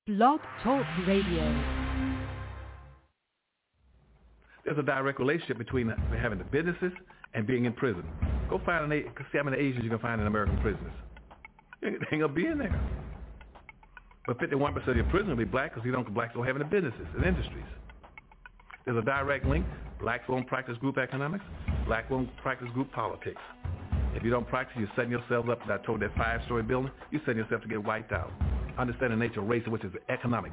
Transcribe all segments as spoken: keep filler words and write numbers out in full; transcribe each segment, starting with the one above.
Blog Talk Radio. There's a direct relationship between having the businesses and being in prison. Go find an see how many Asians you can find in American prisons. They ain't gonna be in there. But fifty-one percent of your prisoners will be black because you don't blacks don't have any businesses and industries. There's a direct link. Blacks won't practice group economics. Black won't practice group politics. If you don't practice, you're setting yourself up. I told that five-story building, you're setting yourself to get wiped out. Understand the nature of race, which is economics.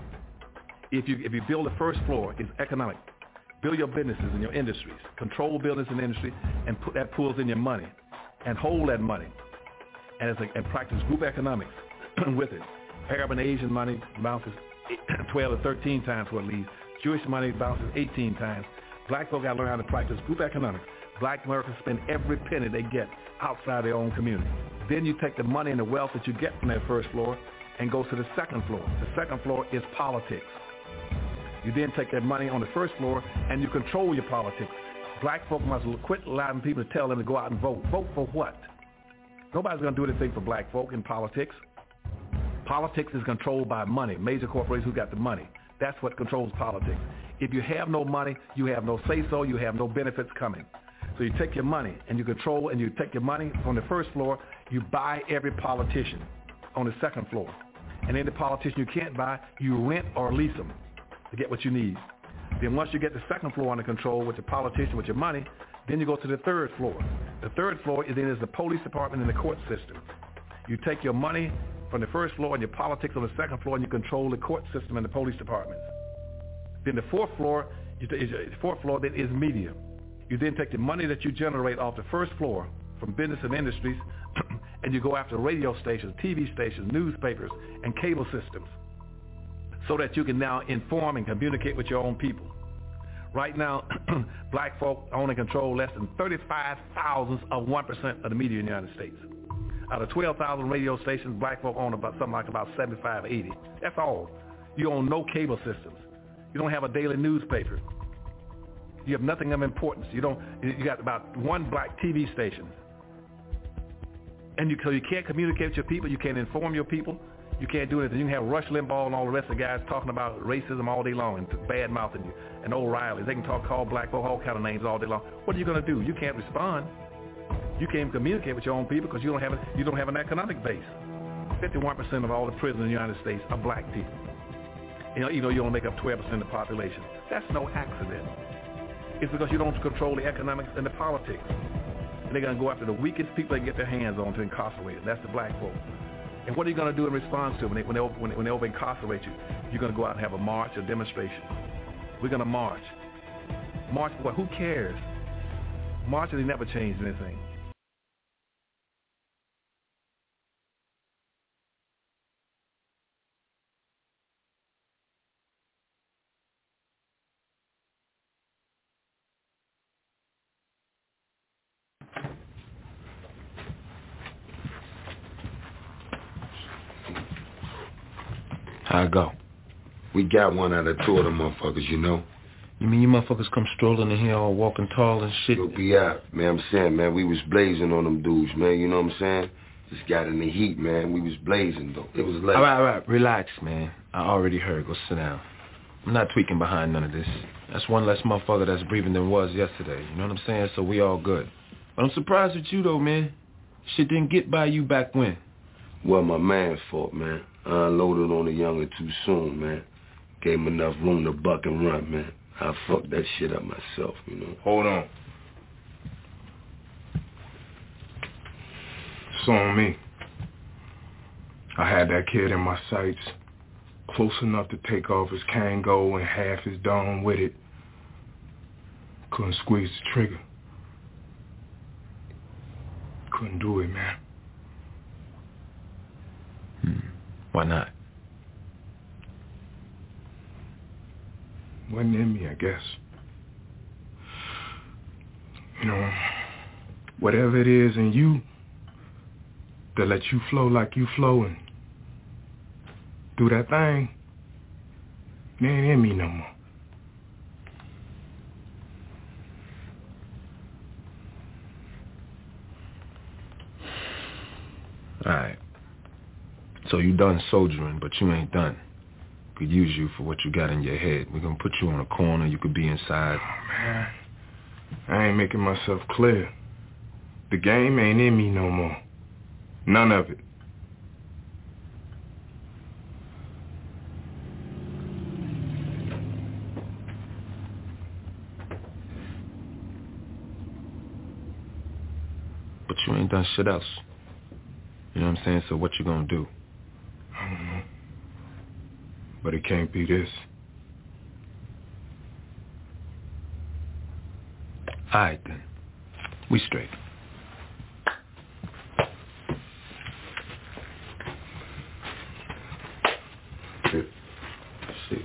If you if you build the first floor, it's economic. Build your businesses and your industries. Control business and industry, and put that pulls in your money, and hold that money, and it's like, and practice group economics with it. Arab and Asian money bounces twelve to thirteen times what it leaves. Jewish money bounces eighteen times. Black folk got to learn how to practice group economics. Black Americans spend every penny they get outside their own community. Then you take the money and the wealth that you get from that first floor and go to the second floor. The second floor is politics. You then take that money on the first floor and you control your politics. Black folk must quit allowing people to tell them to go out and vote. Vote for what? Nobody's going to do anything for black folk in politics. Politics is controlled by money, major corporations who got the money. That's what controls politics. If you have no money, you have no say-so, you have no benefits coming. So you take your money and you control, and you take your money on the first floor, you buy every politician on the second floor. And any politician you can't buy, you rent or lease them to get what you need. Then once you get the second floor under control with the politician, with your money, then you go to the third floor. The third floor is then is the police department and the court system. You take your money from the first floor and your politics on the second floor, and you control the court system and the police departments. Then the fourth floor, is the fourth floor then is media. You then take the money that you generate off the first floor from business and industries, and you go after radio stations, T V stations, newspapers, and cable systems, so that you can now inform and communicate with your own people. Right now, black folk own and control less than thirty-five thousandths of one percent of the media in the United States. Out of twelve thousand radio stations, black folk own about something like about seventy-five, eighty. That's all. You own no cable systems. You don't have a daily newspaper. You have nothing of importance. You don't. You got about one black T V station, and you so you can't communicate with your people. You can't inform your people. You can't do anything. You can have Rush Limbaugh and all the rest of the guys talking about racism all day long and bad mouthing you, and O'Reilly. They can talk, call black folk all kind of names all day long. What are you going to do? You can't respond. You can't communicate with your own people because you don't have a, you don't have an economic base. fifty-one percent of all the prisoners in the United States are black people. You know, you know, you only make up twelve percent of the population. That's no accident. It's because you don't control the economics and the politics. And they're going to go after the weakest people they can get their hands on to incarcerate them. That's the black folk. And what are you going to do in response to it when they, when they, when they, when they over incarcerate you? You're going to go out and have a march, a demonstration. We're going to march. March, what? Who cares? Marching never changed anything. How it go? We got one out of two of them motherfuckers, you know. You mean you motherfuckers come strolling in here all walking tall and shit? You'll be out, man. I'm saying, man, we was blazing on them dudes, man. You know what I'm saying? Just got in the heat, man. We was blazing, though. It was like... All right, all right. Relax, man. I already heard. Go sit down. I'm not tweaking behind none of this. That's one less motherfucker that's breathing than was yesterday. You know what I'm saying? So we all good. But I'm surprised with you, though, man. Shit didn't get by you back when. Well, my man's fault, man. I unloaded on the younger too soon, man. Gave him enough room to buck and run, man. I fucked that shit up myself, you know. Hold on. It's on me. I had that kid in my sights, close enough to take off his Kango and half his dome with it. Couldn't squeeze the trigger. Couldn't do it, man. Hmm. Why not? Wasn't in me, I guess. You know, whatever it is in you that lets you flow like you flow and do that thing, it ain't in me no more. Alright. So you done soldiering, but you ain't done. could use you for what you got in your head. We're going to put you on a corner. You could be inside. Oh, man. I ain't making myself clear. The game ain't in me no more. None of it. But you ain't done shit else. You know what I'm saying? So what you gonna do? I don't know. But it can't be this. All right, then. We straight. Shit. Shit.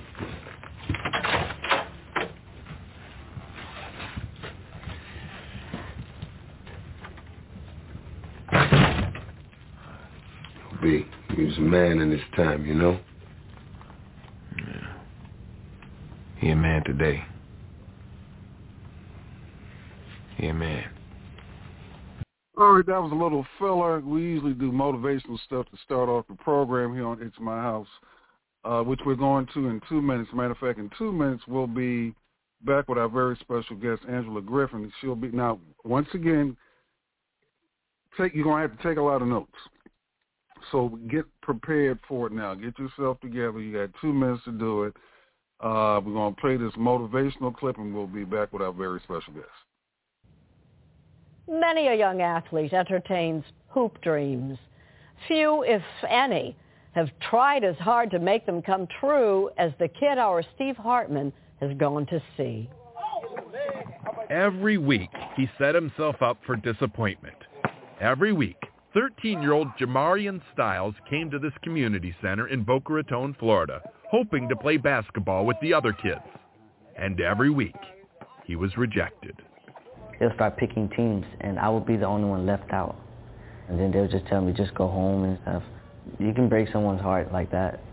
B, he was a man in his time, you know? Yeah. He a man today. He a man. All right, that was a little filler. We usually do motivational stuff to start off the program here on It's My House, uh, which we're going to in two minutes. Matter of fact, in two minutes, we'll be back with our very special guest, Angela Griffin. She'll be, now, once again, take you're going to have to take a lot of notes. So get prepared for it now. Get yourself together. You got two minutes to do it. Uh, we're going to play this motivational clip, and we'll be back with our very special guest. Many a young athlete entertains hoop dreams. Few, if any, have tried as hard to make them come true as the kid our Steve Hartman has gone to see. Every week, he set himself up for disappointment. Every week, thirteen-year-old Jamarian Styles came to this community center in Boca Raton, Florida, hoping to play basketball with the other kids. And every week, he was rejected. They'll start picking teams, and I would be the only one left out. And then they'll just tell me, just go home and stuff. You can break someone's heart like that.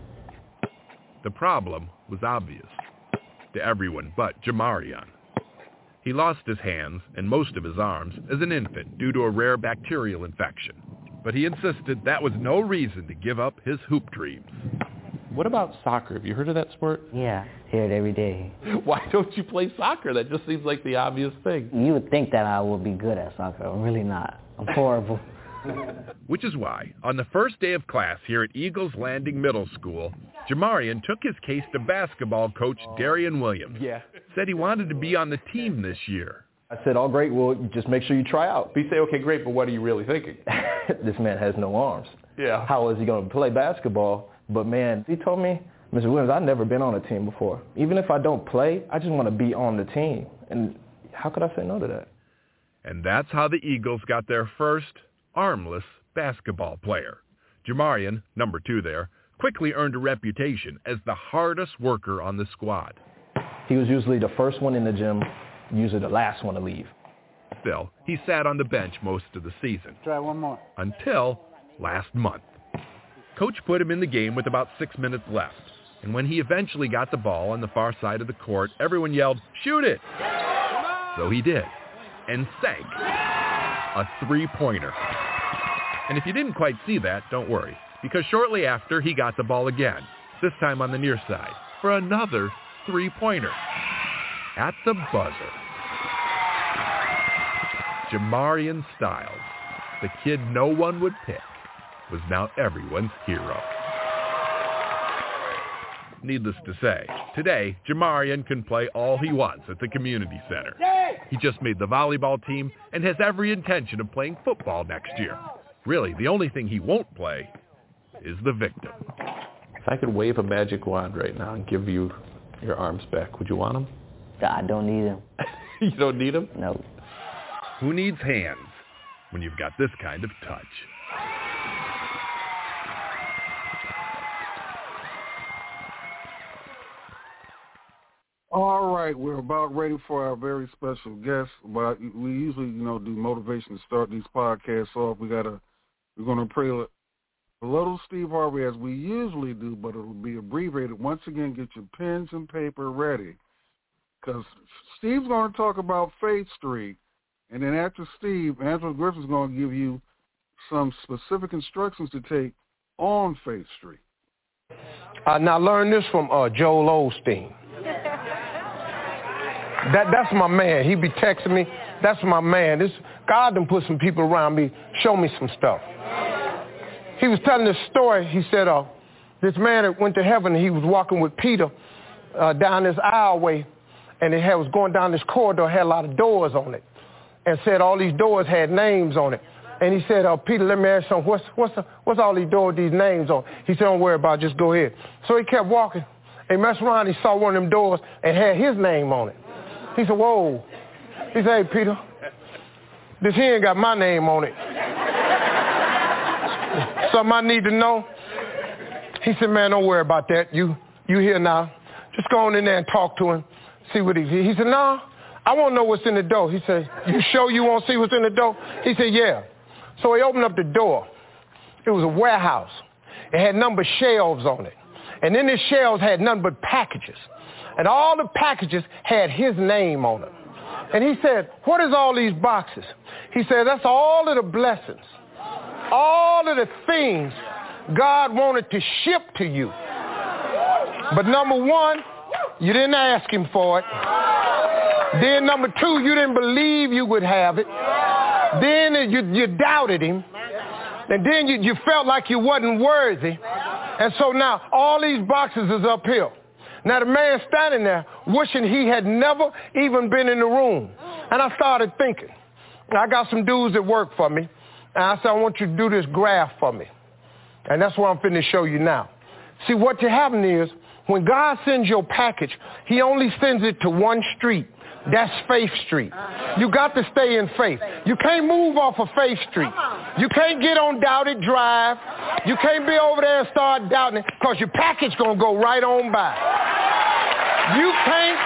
The problem was obvious to everyone but Jamarian. He lost his hands and most of his arms as an infant due to a rare bacterial infection. But he insisted that was no reason to give up his hoop dreams. What about soccer? Have you heard of that sport? Yeah, hear it every day. Why don't you play soccer? That just seems like the obvious thing. You would think that I would be good at soccer. I'm really not. I'm horrible. Which is why, on the first day of class here at Eagles Landing Middle School, Jamarian took his case to basketball coach Darian Williams. Yeah. Said he wanted to be on the team this year. I said, oh, great, well, just make sure you try out. You say, okay, great, but what are you really thinking? This man has no arms. Yeah. How is he going to play basketball? But, man, he told me, Mister Williams, I've never been on a team before. Even if I don't play, I just want to be on the team. And how could I say no to that? And that's how the Eagles got their first armless basketball player. Jamarian, number two there, quickly earned a reputation as the hardest worker on the squad. He was usually the first one in the gym, usually the last one to leave. Still, he sat on the bench most of the season. Try one more. Until last month. Coach put him in the game with about six minutes left. And when he eventually got the ball on the far side of the court, everyone yelled, "Shoot it!" So he did. And sank a three-pointer. And if you didn't quite see that, don't worry. Because shortly after, he got the ball again. This time on the near side. For another three-pointer. At the buzzer. Jamarian Styles, the kid no one would pick, was now everyone's hero. Needless to say, today, Jamarian can play all he wants at the community center. He just made the volleyball team and has every intention of playing football next year. Really, the only thing he won't play is the victim. If I could wave a magic wand right now and give you your arms back, would you want them? I don't need them. You don't need them? No. Who needs hands when you've got this kind of touch? All right, we're about ready for our very special guest. But we usually, you know, do motivation to start these podcasts off. We gotta, we're gonna pray a little Steve Harvey as we usually do, but it'll be abbreviated. Once again, get your pens and paper ready, because Steve's going to talk about Faith Street, and then after Steve, Angela Griffin's going to give you some specific instructions to take on Faith Street. Uh, now learn this from uh, Joel Osteen. That that's my man. He be texting me. That's my man. This God done put some people around me, show me some stuff. He was telling this story. He said, uh, this man that went to heaven, he was walking with Peter uh, down this aisleway, and it had, was going down this corridor, had a lot of doors on it, and said all these doors had names on it. And he said, uh, Peter, let me ask you something. What's, what's, the, what's all these doors, these names on? He said, don't worry about it, just go ahead. So he kept walking. He messed around, he saw one of them doors and had his name on it. He said, whoa. He said, hey, Peter, this here ain't got my name on it. Something I need to know? He said, man, don't worry about that. You you here now. Just go on in there and talk to him, see what he He said, no, I want to know what's in the door. He said, you sure you want to see what's in the door? He said, yeah. So he opened up the door. It was a warehouse. It had number shelves on it. And in the shelves had nothing but packages. And all the packages had his name on them. And he said, what is all these boxes? He said, that's all of the blessings, all of the things God wanted to ship to you. But number one, you didn't ask him for it. Then number two, you didn't believe you would have it. Then you, you doubted him. And then you, you felt like you wasn't worthy. And so now all these boxes is uphill. Now the man standing there wishing he had never even been in the room. And I started thinking, I got some dudes that work for me. And I said, I want you to do this graph for me. And that's what I'm finna show you now. See, what happened is, when God sends your package, he only sends it to one street. That's Faith Street. You got to stay in faith. You can't move off of Faith Street. You can't get on Doubted Drive. You can't be over there and start doubting it, because your package going to go right on by. You can't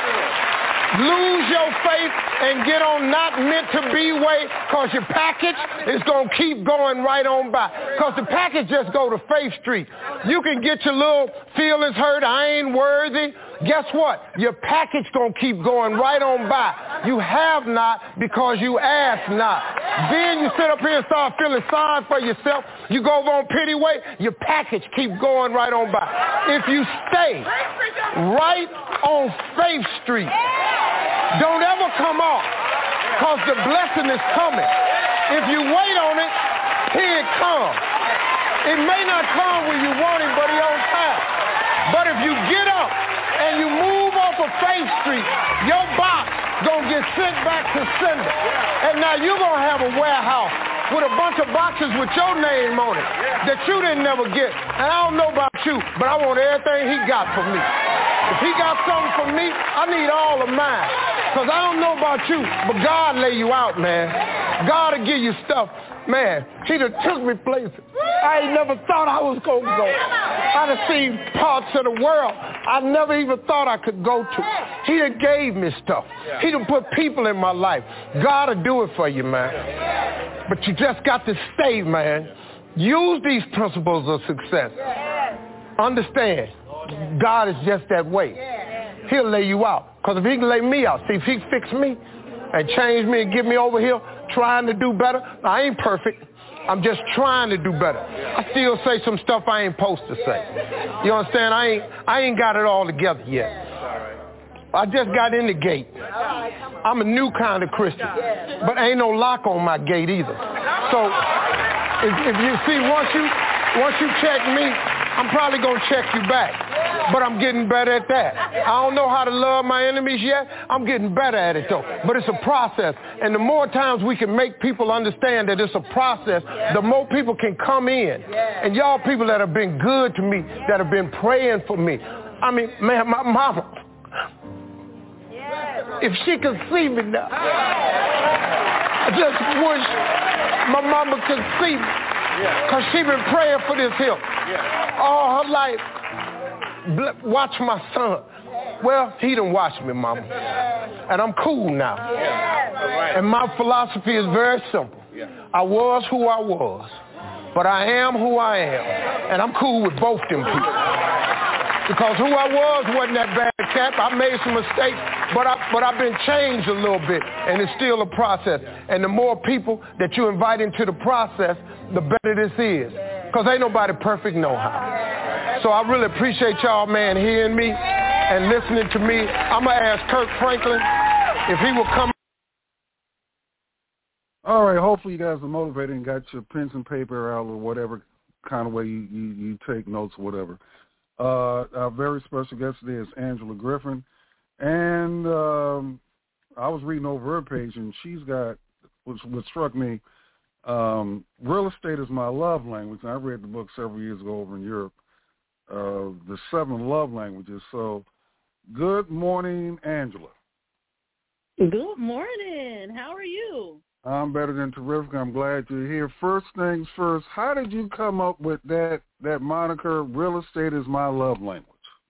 lose your faith and get on not meant to be way, because your package is going to keep going right on by. Because the package just go to Faith Street. You can get your little feelings hurt, I ain't worthy. Guess what? Your package going to keep going right on by. You have not because you ask not. Then you sit up here and start feeling sorry for yourself. You go over on Pity Way, your package keep going right on by. If you stay right on Faith Street, don't ever come off, because the blessing is coming. If you wait on it, here it comes. It may not come when you want it, but it's on time. But if you get up and you move off of Faith Street, your box gonna get sent back to sender. And now you're gonna have a warehouse with a bunch of boxes with your name on it that you didn't never get. And I don't know about you, but I want everything he got for me. If he got something for me, I need all of mine. Because I don't know about you, but God lay you out, man. God will give you stuff. Man, he done took me places I ain't never thought I was going to go. I done seen parts of the world I never even thought I could go to. He done gave me stuff. He done put people in my life. God will do it for you, man. But you just got to stay, man. Use these principles of success. Understand, God is just that way. He'll lay you out. Because if he can lay me out, see, if he fix me and change me and get me over here trying to do better, I ain't perfect. I'm just trying to do better. I still say some stuff I ain't supposed to say. You understand? I ain't, I ain't got it all together yet. I just got in the gate. I'm a new kind of Christian. But ain't no lock on my gate either. So if, if you see, once you, once you check me, I'm probably going to check you back. But I'm getting better at that. I don't know how to love my enemies yet. I'm getting better at it, though. But it's a process. And the more times we can make people understand that it's a process, the more people can come in. And y'all people that have been good to me, that have been praying for me. I mean, man, my mama, if she could see me now, I just wish my mama could see me. Because she been praying for this here all her life. Watch my son. Well, he done watched me, mama. And I'm cool now. And my philosophy is very simple. I was who I was, but I am who I am. And I'm cool with both them people. Because who I was wasn't that bad, Cap. I made some mistakes, but, I, but I've been changed a little bit, and it's still a process. And the more people that you invite into the process, the better this is. Because ain't nobody perfect no how. So I really appreciate y'all, man, hearing me and listening to me. I'm going to ask Kirk Franklin if he will come. All right, hopefully you guys are motivated and got your pens and paper out or whatever kind of way you, you, you take notes or whatever. Uh, our very special guest today is Angela Griffin. And um, I was reading over her page, and she's got, which, which struck me, um, real estate is my love language. And I read the book several years ago over in Europe, uh, The Seven Love Languages. So good morning, Angela. Good morning. How are you? I'm better than terrific. I'm glad you're here. First things first, how did you come up with that that moniker, real estate is my love language?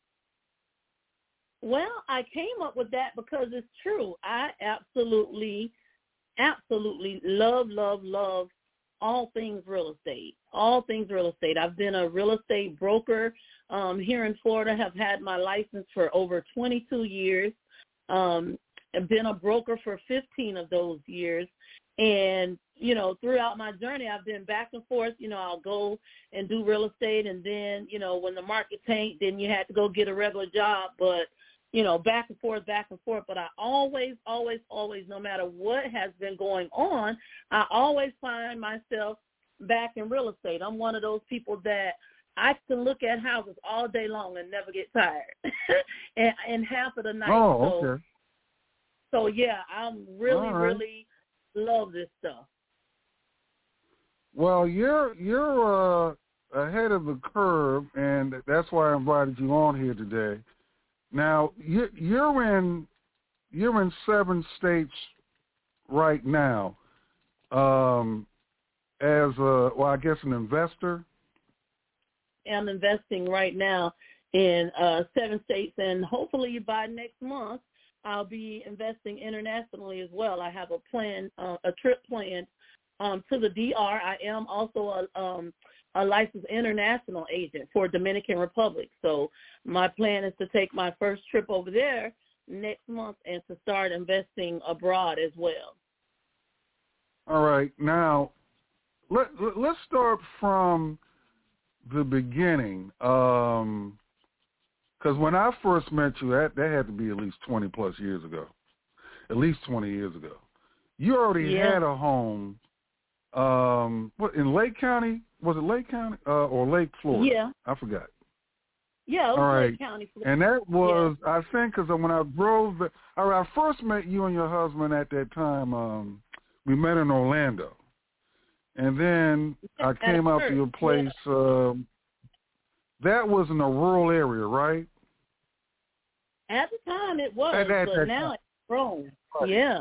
Well, I came up with that because it's true. I absolutely, absolutely love, love, love all things real estate, all things real estate. I've been a real estate broker um, here in Florida, have had my license for over twenty-two years. Um, I've been a broker for fifteen of those years. And, you know, throughout my journey, I've been back and forth. You know, I'll go and do real estate. And then, you know, when the market tanked, then you had to go get a regular job. But, you know, back and forth, back and forth. But I always, always, always, no matter what has been going on, I always find myself back in real estate. I'm one of those people that I can look at houses all day long and never get tired. and, and half of the night. Oh, so, okay. So, yeah, I'm really, right. really love this stuff. Well, you're you're uh, ahead of the curve, and that's why I invited you on here today. Now, you, you're in you're in seven states right now, um, as a well, I guess an investor. I'm investing right now in uh, seven states, and hopefully by next month, I'll be investing internationally as well. I have a plan, uh, a trip planned um, to the D R. I am also a, um, a licensed international agent for Dominican Republic. So my plan is to take my first trip over there next month and to start investing abroad as well. All right. Now, let, let's start from the beginning. Um Because when I first met you, that, that had to be at least twenty plus years ago, at least twenty years ago. You already yeah. had a home, um, what, in Lake County? Was it Lake County uh, or Lake Florida? Yeah. I forgot. Yeah, it was all right. Lake County, Florida. And that was, yeah. I think, because when I drove, the, all right, I first met you and your husband at that time. Um, we met in Orlando. And then I came out to your place. Yeah. Um, that was in a rural area, right? At the time it was, at, at, but at, now it's grown. Yeah.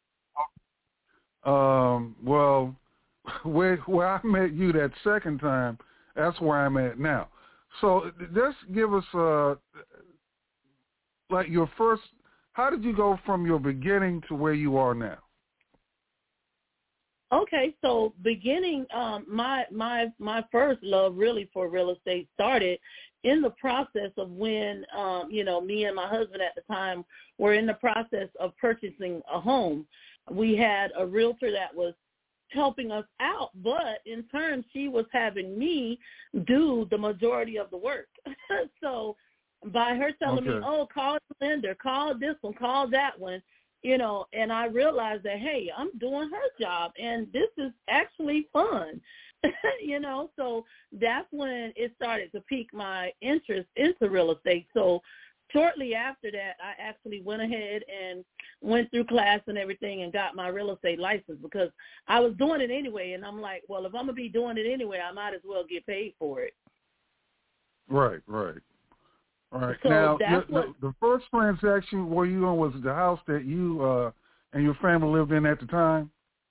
Um, well, where, where I met you that second time, that's where I'm at now. So just give us, uh, like your first, how did you go from your beginning to where you are now? Okay, so beginning, um, my my my first love really for real estate started in the process of when, um, you know, me and my husband at the time were in the process of purchasing a home. We had a realtor that was helping us out, but in turn, she was having me do the majority of the work. So by her telling okay. me, oh, call the lender, call this one, call that one, you know, and I realized that, hey, I'm doing her job, and this is actually fun, you know. So that's when it started to pique my interest into real estate. So shortly after that, I actually went ahead and went through class and everything and got my real estate license because I was doing it anyway, and I'm like, well, if I'm going to be doing it anyway, I might as well get paid for it. Right, right. All right. So now, that's the, what, the, the first transaction where you on was the house that you uh, and your family lived in at the time?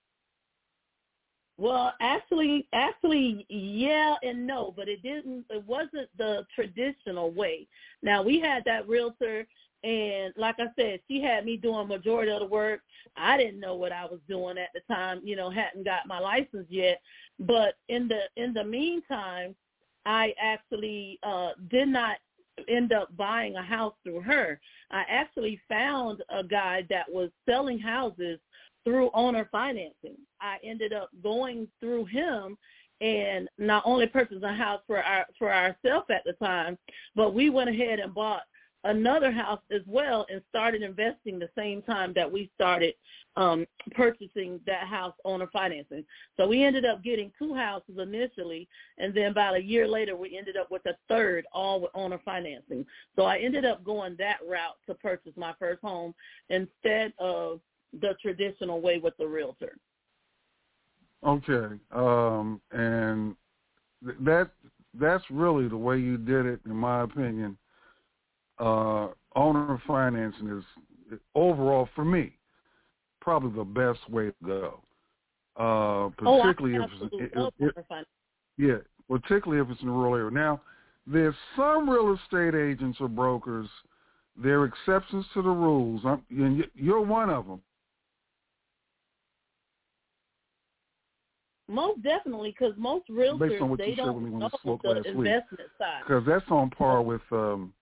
Well, actually, actually, yeah and no, but it didn't. It wasn't the traditional way. Now, we had that realtor, and like I said, she had me doing majority of the work. I didn't know what I was doing at the time. You know, hadn't got my license yet. But in the in the meantime, I actually uh, did not end up buying a house through her. I actually found a guy that was selling houses through owner financing. I ended up going through him, and not only purchased a house for our for ourselves at the time, but we went ahead and bought another house as well and started investing the same time that we started um, purchasing that house owner financing. So we ended up getting two houses initially, and then about a year later we ended up with a third, all with owner financing. So I ended up going that route to purchase my first home instead of the traditional way with the realtor. Okay, um, and th- that that's really the way you did it, in my opinion. Uh, owner financing is, overall, for me, probably the best way to go. Uh, particularly oh, I if absolutely it's, love if, owner financing. yeah, particularly if it's in a rural area. Now, there's some real estate agents or brokers, there are exceptions to the rules, I'm, and you're one of them. Most definitely, because most realtors, Based on what they you don't shared with me when know we spoke the last investment week. side. Because that's on par with, um,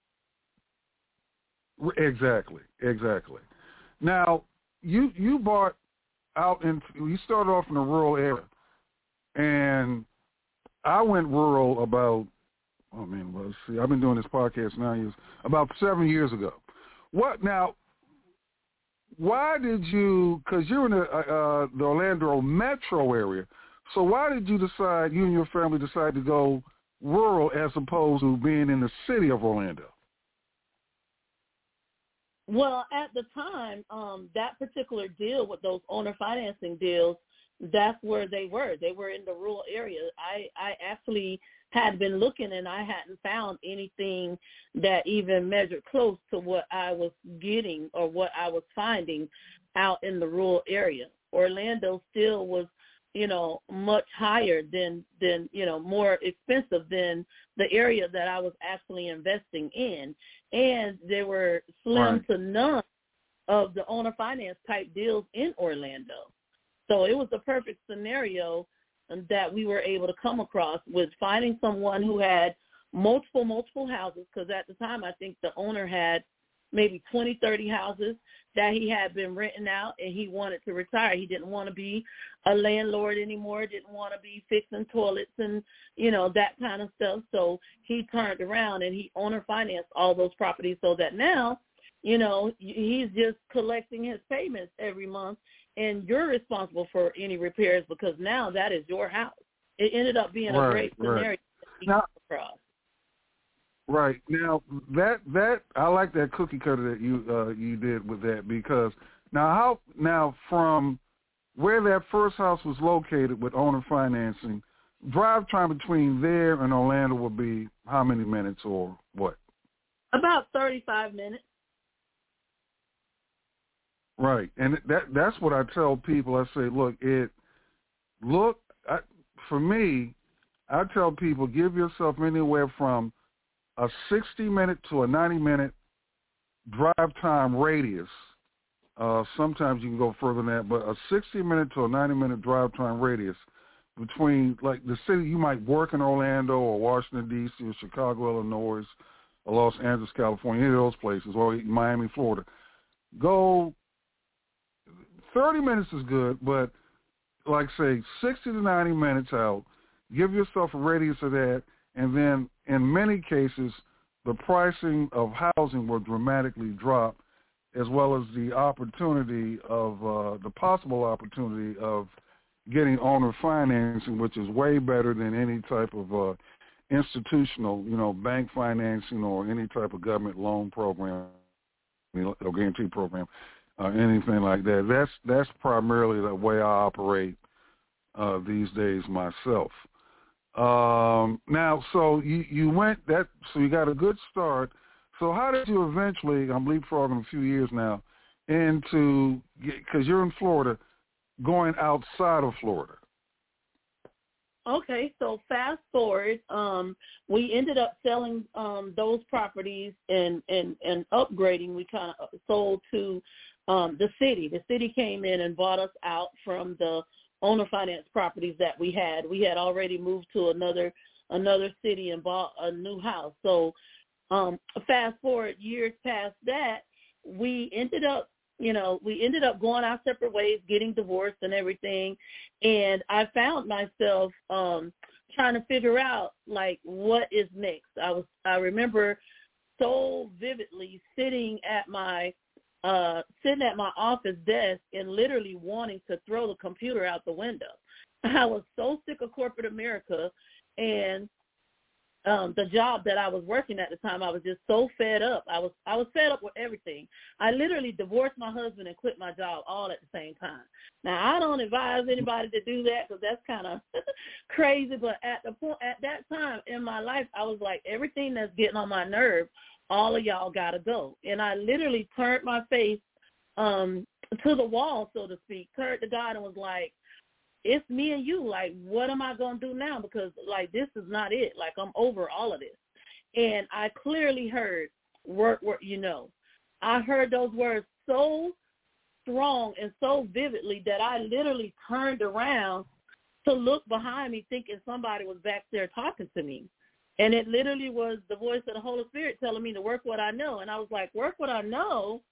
exactly, exactly. Now, you you bought out in, you started off in a rural area, and I went rural about, oh man, well, let's see, I've been doing this podcast nine years, about seven years ago. What now? Why did you, because you're in the, uh, the Orlando metro area, so why did you decide, you and your family decide to go rural as opposed to being in the city of Orlando? Well, at the time, um, that particular deal with those owner financing deals, that's where they were. They were in the rural area. I, I actually had been looking, and I hadn't found anything that even measured close to what I was getting or what I was finding out in the rural area. Orlando still was, you know, much higher than, than you know, more expensive than the area that I was actually investing in. And there were slim right. to none of the owner finance type deals in Orlando. So it was the perfect scenario that we were able to come across, with finding someone who had multiple, multiple houses, because at the time I think the owner had maybe twenty, thirty houses that he had been renting out, and he wanted to retire. He didn't want to be a landlord anymore, didn't want to be fixing toilets and, you know, that kind of stuff. So he turned around and he owner financed all those properties, so that now, you know, he's just collecting his payments every month, and you're responsible for any repairs because now that is your house. It ended up being right, a great scenario right. that we now, came across. Right. Now, that, that I like that cookie cutter that you uh, you did with that, because now how now from where that first house was located with owner financing, drive time between there and Orlando would be how many minutes or what? About thirty-five minutes. Right, and that that's what I tell people. I say, look, it look I, for me, I tell people, give yourself anywhere from a sixty-minute to a ninety-minute drive time radius. Uh, sometimes you can go further than that, but a sixty-minute to a ninety-minute drive time radius between, like, the city you might work in, Orlando or Washington, D C or Chicago, Illinois, or Los Angeles, California, any of those places, or Miami, Florida. Go thirty minutes is good, but like say sixty to ninety minutes out. Give yourself a radius of that, and then in many cases the pricing of housing will dramatically drop, as well as the opportunity of uh, the possible opportunity of getting owner financing, which is way better than any type of uh, institutional, you know, bank financing or any type of government loan program or guarantee program. Uh, anything like that. That's that's primarily the way I operate uh, these days myself. Um, now, so you, you went that, so you got a good start. So how did you eventually, I'm leapfrogging a few years now, into, because you're in Florida, going outside of Florida? Okay, so fast forward, um, we ended up selling um, those properties and, and, and upgrading. We kind of sold to um, the city. The city came in and bought us out from the owner finance properties that we had. We had already moved to another another city and bought a new house. So um, fast forward years past that, we ended up you know, we ended up going our separate ways, getting divorced and everything. And I found myself um, trying to figure out, like, what is next. I was, I remember so vividly sitting at my, uh, sitting at my office desk and literally wanting to throw the computer out the window. I was so sick of corporate America and um, the job that I was working at the time. I was just so fed up. I was I was fed up with everything. I literally divorced my husband and quit my job all at the same time. Now, I don't advise anybody to do that because that's kind of crazy. But at the point, at that time in my life, I was like, everything that's getting on my nerve, all of y'all got to go. And I literally turned my face um, to the wall, so to speak, turned to God and was like, it's me and you. Like, what am I going to do now? Because, like, this is not it. Like, I'm over all of this. And I clearly heard, work, work, you know. I heard those words so strong and so vividly that I literally turned around to look behind me thinking somebody was back there talking to me. And it literally was the voice of the Holy Spirit telling me to work what I know. And I was like, work what I know?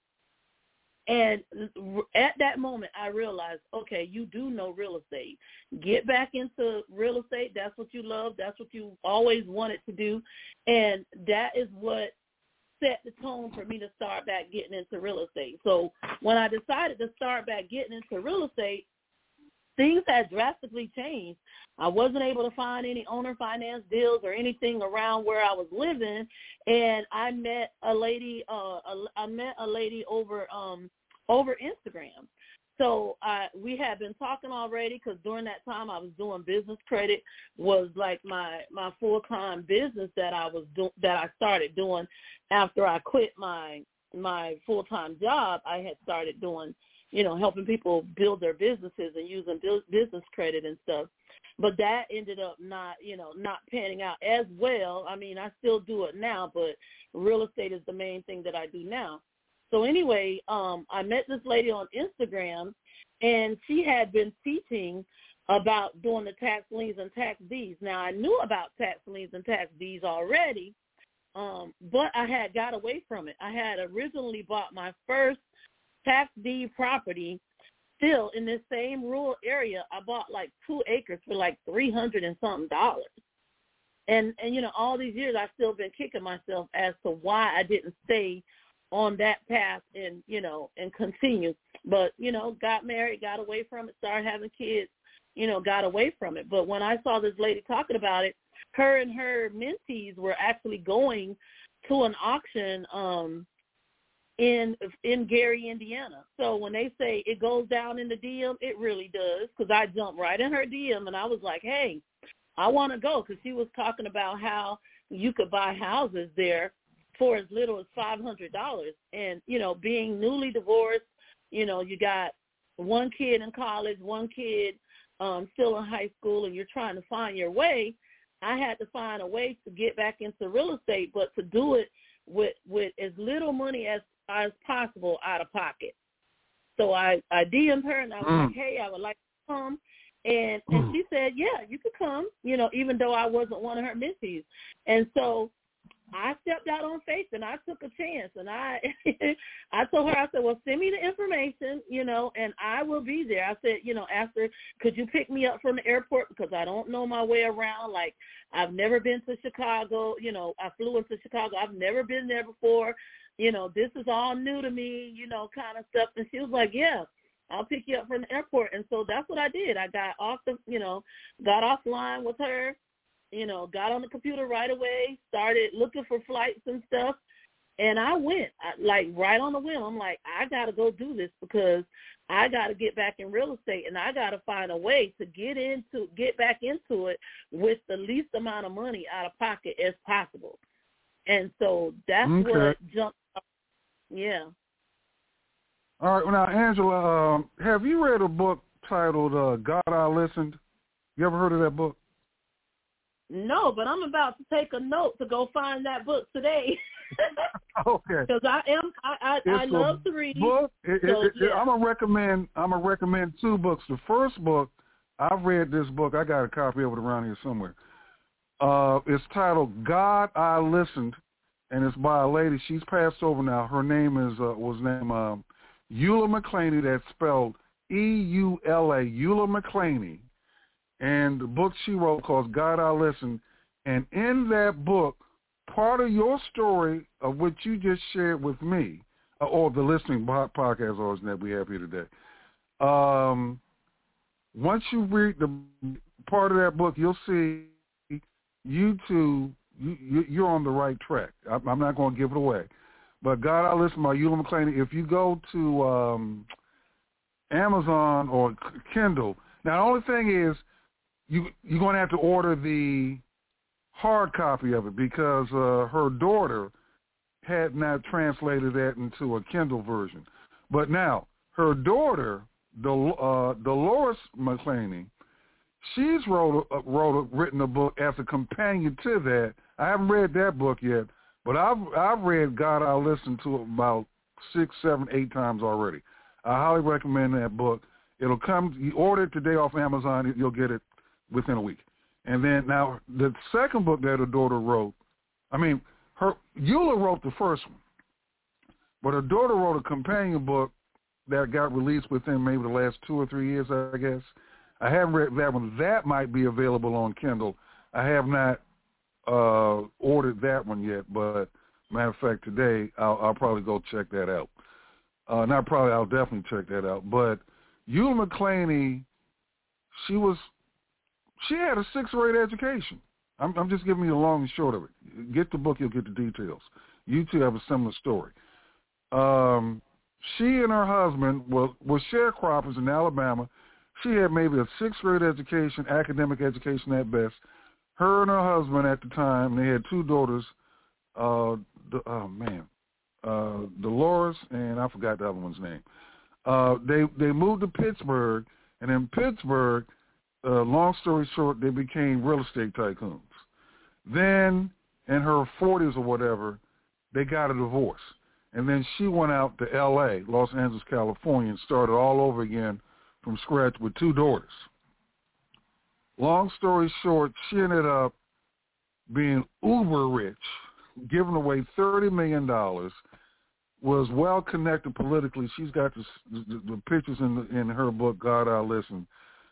And at that moment, I realized, okay, you do know real estate. Get back into real estate. That's what you love. That's what you always wanted to do. And that is what set the tone for me to start back getting into real estate. So when I decided to start back getting into real estate, things had drastically changed. I wasn't able to find any owner finance deals or anything around where I was living, and I met a lady. Uh, a, I met a lady over um, over Instagram. So uh, we had been talking already because during that time I was doing business credit, was like my my full time business that I was do- that I started doing after I quit my my full time job. I had started doing, you know, helping people build their businesses and using business credit and stuff. But that ended up not, you know, not panning out as well. I mean, I still do it now, but real estate is the main thing that I do now. So anyway, um, I met this lady on Instagram, and she had been teaching about doing the tax liens and tax deeds. Now, I knew about tax liens and tax deeds already, um, but I had got away from it. I had originally bought my first tax deed property still in this same rural area. I bought like two acres for like three hundred and something dollars. And, and, you know, all these years I've still been kicking myself as to why I didn't stay on that path and, you know, and continue. But, you know, got married, got away from it, started having kids, you know, got away from it. But when I saw this lady talking about it, her and her mentees were actually going to an auction um, in in Gary, Indiana. So when they say it goes down in the D M, it really does, because I jumped right in her D M and I was like, hey, I want to go, because she was talking about how you could buy houses there for as little as five hundred dollars. And, you know, being newly divorced, you know, you got one kid in college, one kid um, still in high school, and you're trying to find your way. I had to find a way to get back into real estate, but to do it with with as little money as as possible out of pocket. So I, I D M'd her, and I was mm. like, hey, I would like to come. And and mm. she said, yeah, you could come, you know, even though I wasn't one of her mentees. And so I stepped out on faith, and I took a chance. And I I told her, I said, well, send me the information, you know, and I will be there. I said, you know, after, could you pick me up from the airport, because I don't know my way around. Like, I've never been to Chicago. You know, I flew into Chicago. I've never been there before. You know, this is all new to me, you know, kind of stuff. And she was like, yeah, I'll pick you up from the airport. And so that's what I did. I got off the, you know, got offline with her, you know, got on the computer right away, started looking for flights and stuff. And I went, I, like, right on the whim. I'm like, I got to go do this, because I got to get back in real estate, and I got to find a way to get into, get back into it with the least amount of money out of pocket as possible. And so that's okay. What jumped up. Yeah. All right. Well, now, Angela, um, have you read a book titled uh, God I Listened? You ever heard of that book? No, but I'm about to take a note to go find that book today. Okay. Because I am, I, I, I love to read. Book. It, so, it, it, yeah. I'm gonna recommend. I'm gonna recommend two books. The first book, I've read this book. I got a copy of it around here somewhere. Uh, it's titled God I Listened, and it's by a lady. She's passed over now. Her name is uh, was named uh, Eula McClaney, that's spelled E U L A, Eula McClaney, and the book she wrote called God I Listen. And in that book, part of your story of what you just shared with me, or the listening podcast audience that we have here today, um, once you read the part of that book, you'll see you two, you, you're on the right track. I'm not going to give it away. But God I Listen by Eula McClaney, if you go to um, Amazon or Kindle, now the only thing is you, you're going to have to order the hard copy of it because uh, her daughter had not translated that into a Kindle version. But now, her daughter, Del- uh, Dolores McClaney, she's wrote a, wrote a, written a book as a companion to that. I haven't read that book yet, but I've I've read God I Listened to it about six, seven, eight times already. I highly recommend that book. It'll come. You order it today off Amazon, you'll get it within a week. And then now the second book that her daughter wrote, I mean, her Eula wrote the first one, but her daughter wrote a companion book that got released within maybe the last two or three years, I guess. I haven't read that one. That might be available on Kindle. I have not uh, ordered that one yet, but matter of fact, today I'll, I'll probably go check that out. Uh, not probably, I'll definitely check that out. But Eula McClaney, she was, she had a sixth grade education. I'm, I'm just giving you the long and short of it. Get the book, you'll get the details. You two have a similar story. Um, she and her husband were, were sharecroppers in Alabama. She had maybe a sixth grade education, academic education at best. Her and her husband at the time, they had two daughters, uh, the, oh man, uh, Dolores, and I forgot the other one's name. Uh, they, they moved to Pittsburgh, and in Pittsburgh, uh, long story short, they became real estate tycoons. Then, in her forties or whatever, they got a divorce. And then she went out to L A, Los Angeles, California, and started all over again from scratch with two daughters. Long story short, she ended up being uber rich, giving away thirty million dollars, was well connected politically. She's got the, the, the pictures in, the, in her book, God I Listen.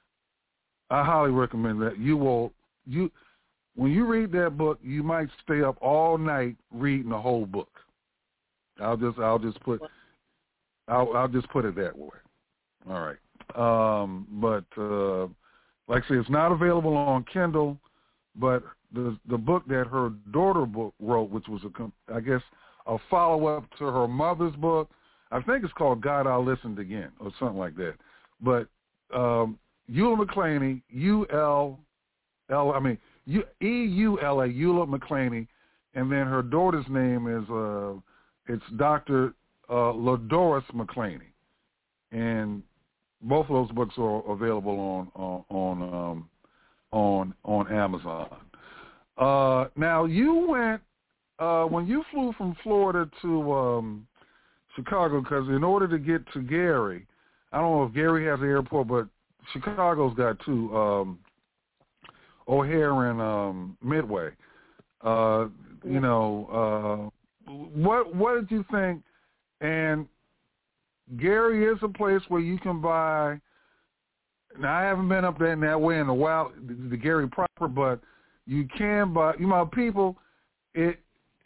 I highly recommend that. You will, you when you read that book, you might stay up all night reading the whole book. I'll just, I'll just put, I'll, I'll just put it that way. All right. Um, but uh, like I say, it's not available on Kindle. But the the book that her daughter book wrote, which was a, I guess, a follow up to her mother's book, I think it's called God I Listened Again or something like that. But um, Eula McClaney, U L L, I mean U, E U L A, Eula McClaney, and then her daughter's name is uh, it's Doctor Uh, LaDoris McClaney, and both of those books are available on on on um, on, on Amazon. Uh, now you went uh, when you flew from Florida to um, Chicago, because in order to get to Gary, I don't know if Gary has an airport, but Chicago's got two, um, O'Hare and um, Midway. Uh, you know, uh, what what did you think? And Gary is a place where you can buy. Now, I haven't been up there in that way in a while, the, the Gary proper, but you can buy. You know, people, it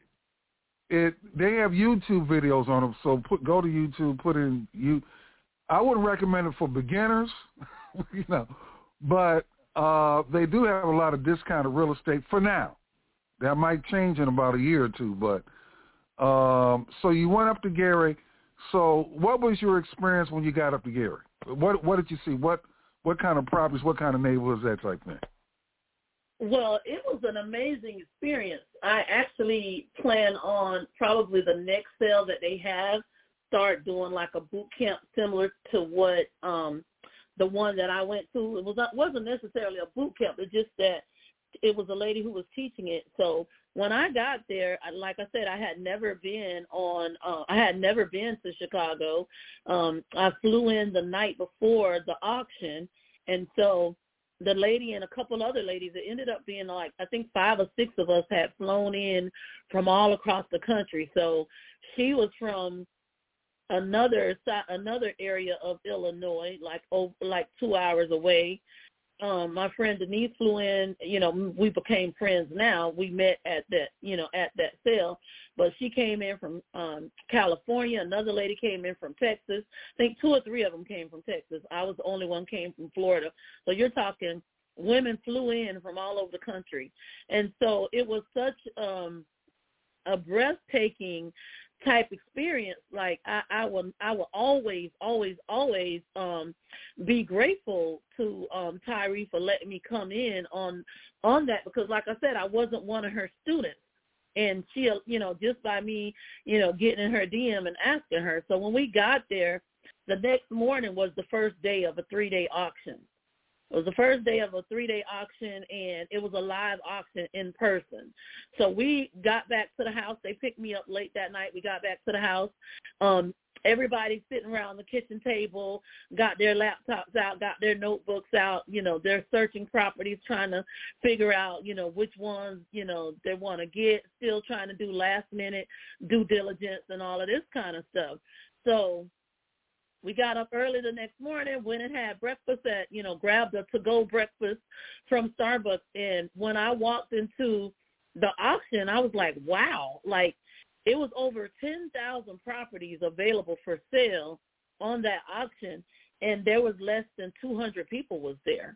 it they have YouTube videos on them. So put go to YouTube, put in you. I wouldn't recommend it for beginners, you know, but uh, they do have a lot of discounted real estate for now. That might change in about a year or two, but. Um, so you went up to Gary. So what was your experience when you got up to Gary? What what did you see? What what kind of properties, what kind of neighborhoods, that type thing? Well, it was an amazing experience. I actually plan on probably the next sale that they have, start doing like a boot camp similar to what um, the one that I went to. It was not, wasn't necessarily a boot camp. It's just that it was a lady who was teaching it. So when I got there, like I said, I had never been on, uh, I had never been to Chicago. Um, I flew in the night before the auction. And so the lady and a couple other ladies, it ended up being like, I think five or six of us had flown in from all across the country. So she was from another another area of Illinois, like over, like two hours away. Um, my friend Denise flew in. You know, we became friends now. We met at that, you know, at that sale. But she came in from um, California. Another lady came in from Texas. I think two or three of them came from Texas. I was the only one came from Florida. So you're talking women flew in from all over the country. And so it was such um, a breathtaking type experience. Like I, I will, I will always, always, always um, be grateful to um, Tyree for letting me come in on on that, because, like I said, I wasn't one of her students, and she, you know, just by me, you know, getting in her D M and asking her. So when we got there, the next morning was the first day of a three-day auction. It was the first day of a three-day auction, and it was a live auction in person. So we got back to the house. They picked me up late that night. We got back to the house. Um, everybody sitting around the kitchen table, got their laptops out, got their notebooks out. You know, they're searching properties, trying to figure out, you know, which ones, you know, they want to get, still trying to do last-minute due diligence and all of this kind of stuff. So we got up early the next morning, went and had breakfast at, you know, grabbed a to-go breakfast from Starbucks. And when I walked into the auction, I was like, wow, like it was over ten thousand properties available for sale on that auction, and there was less than two hundred people was there.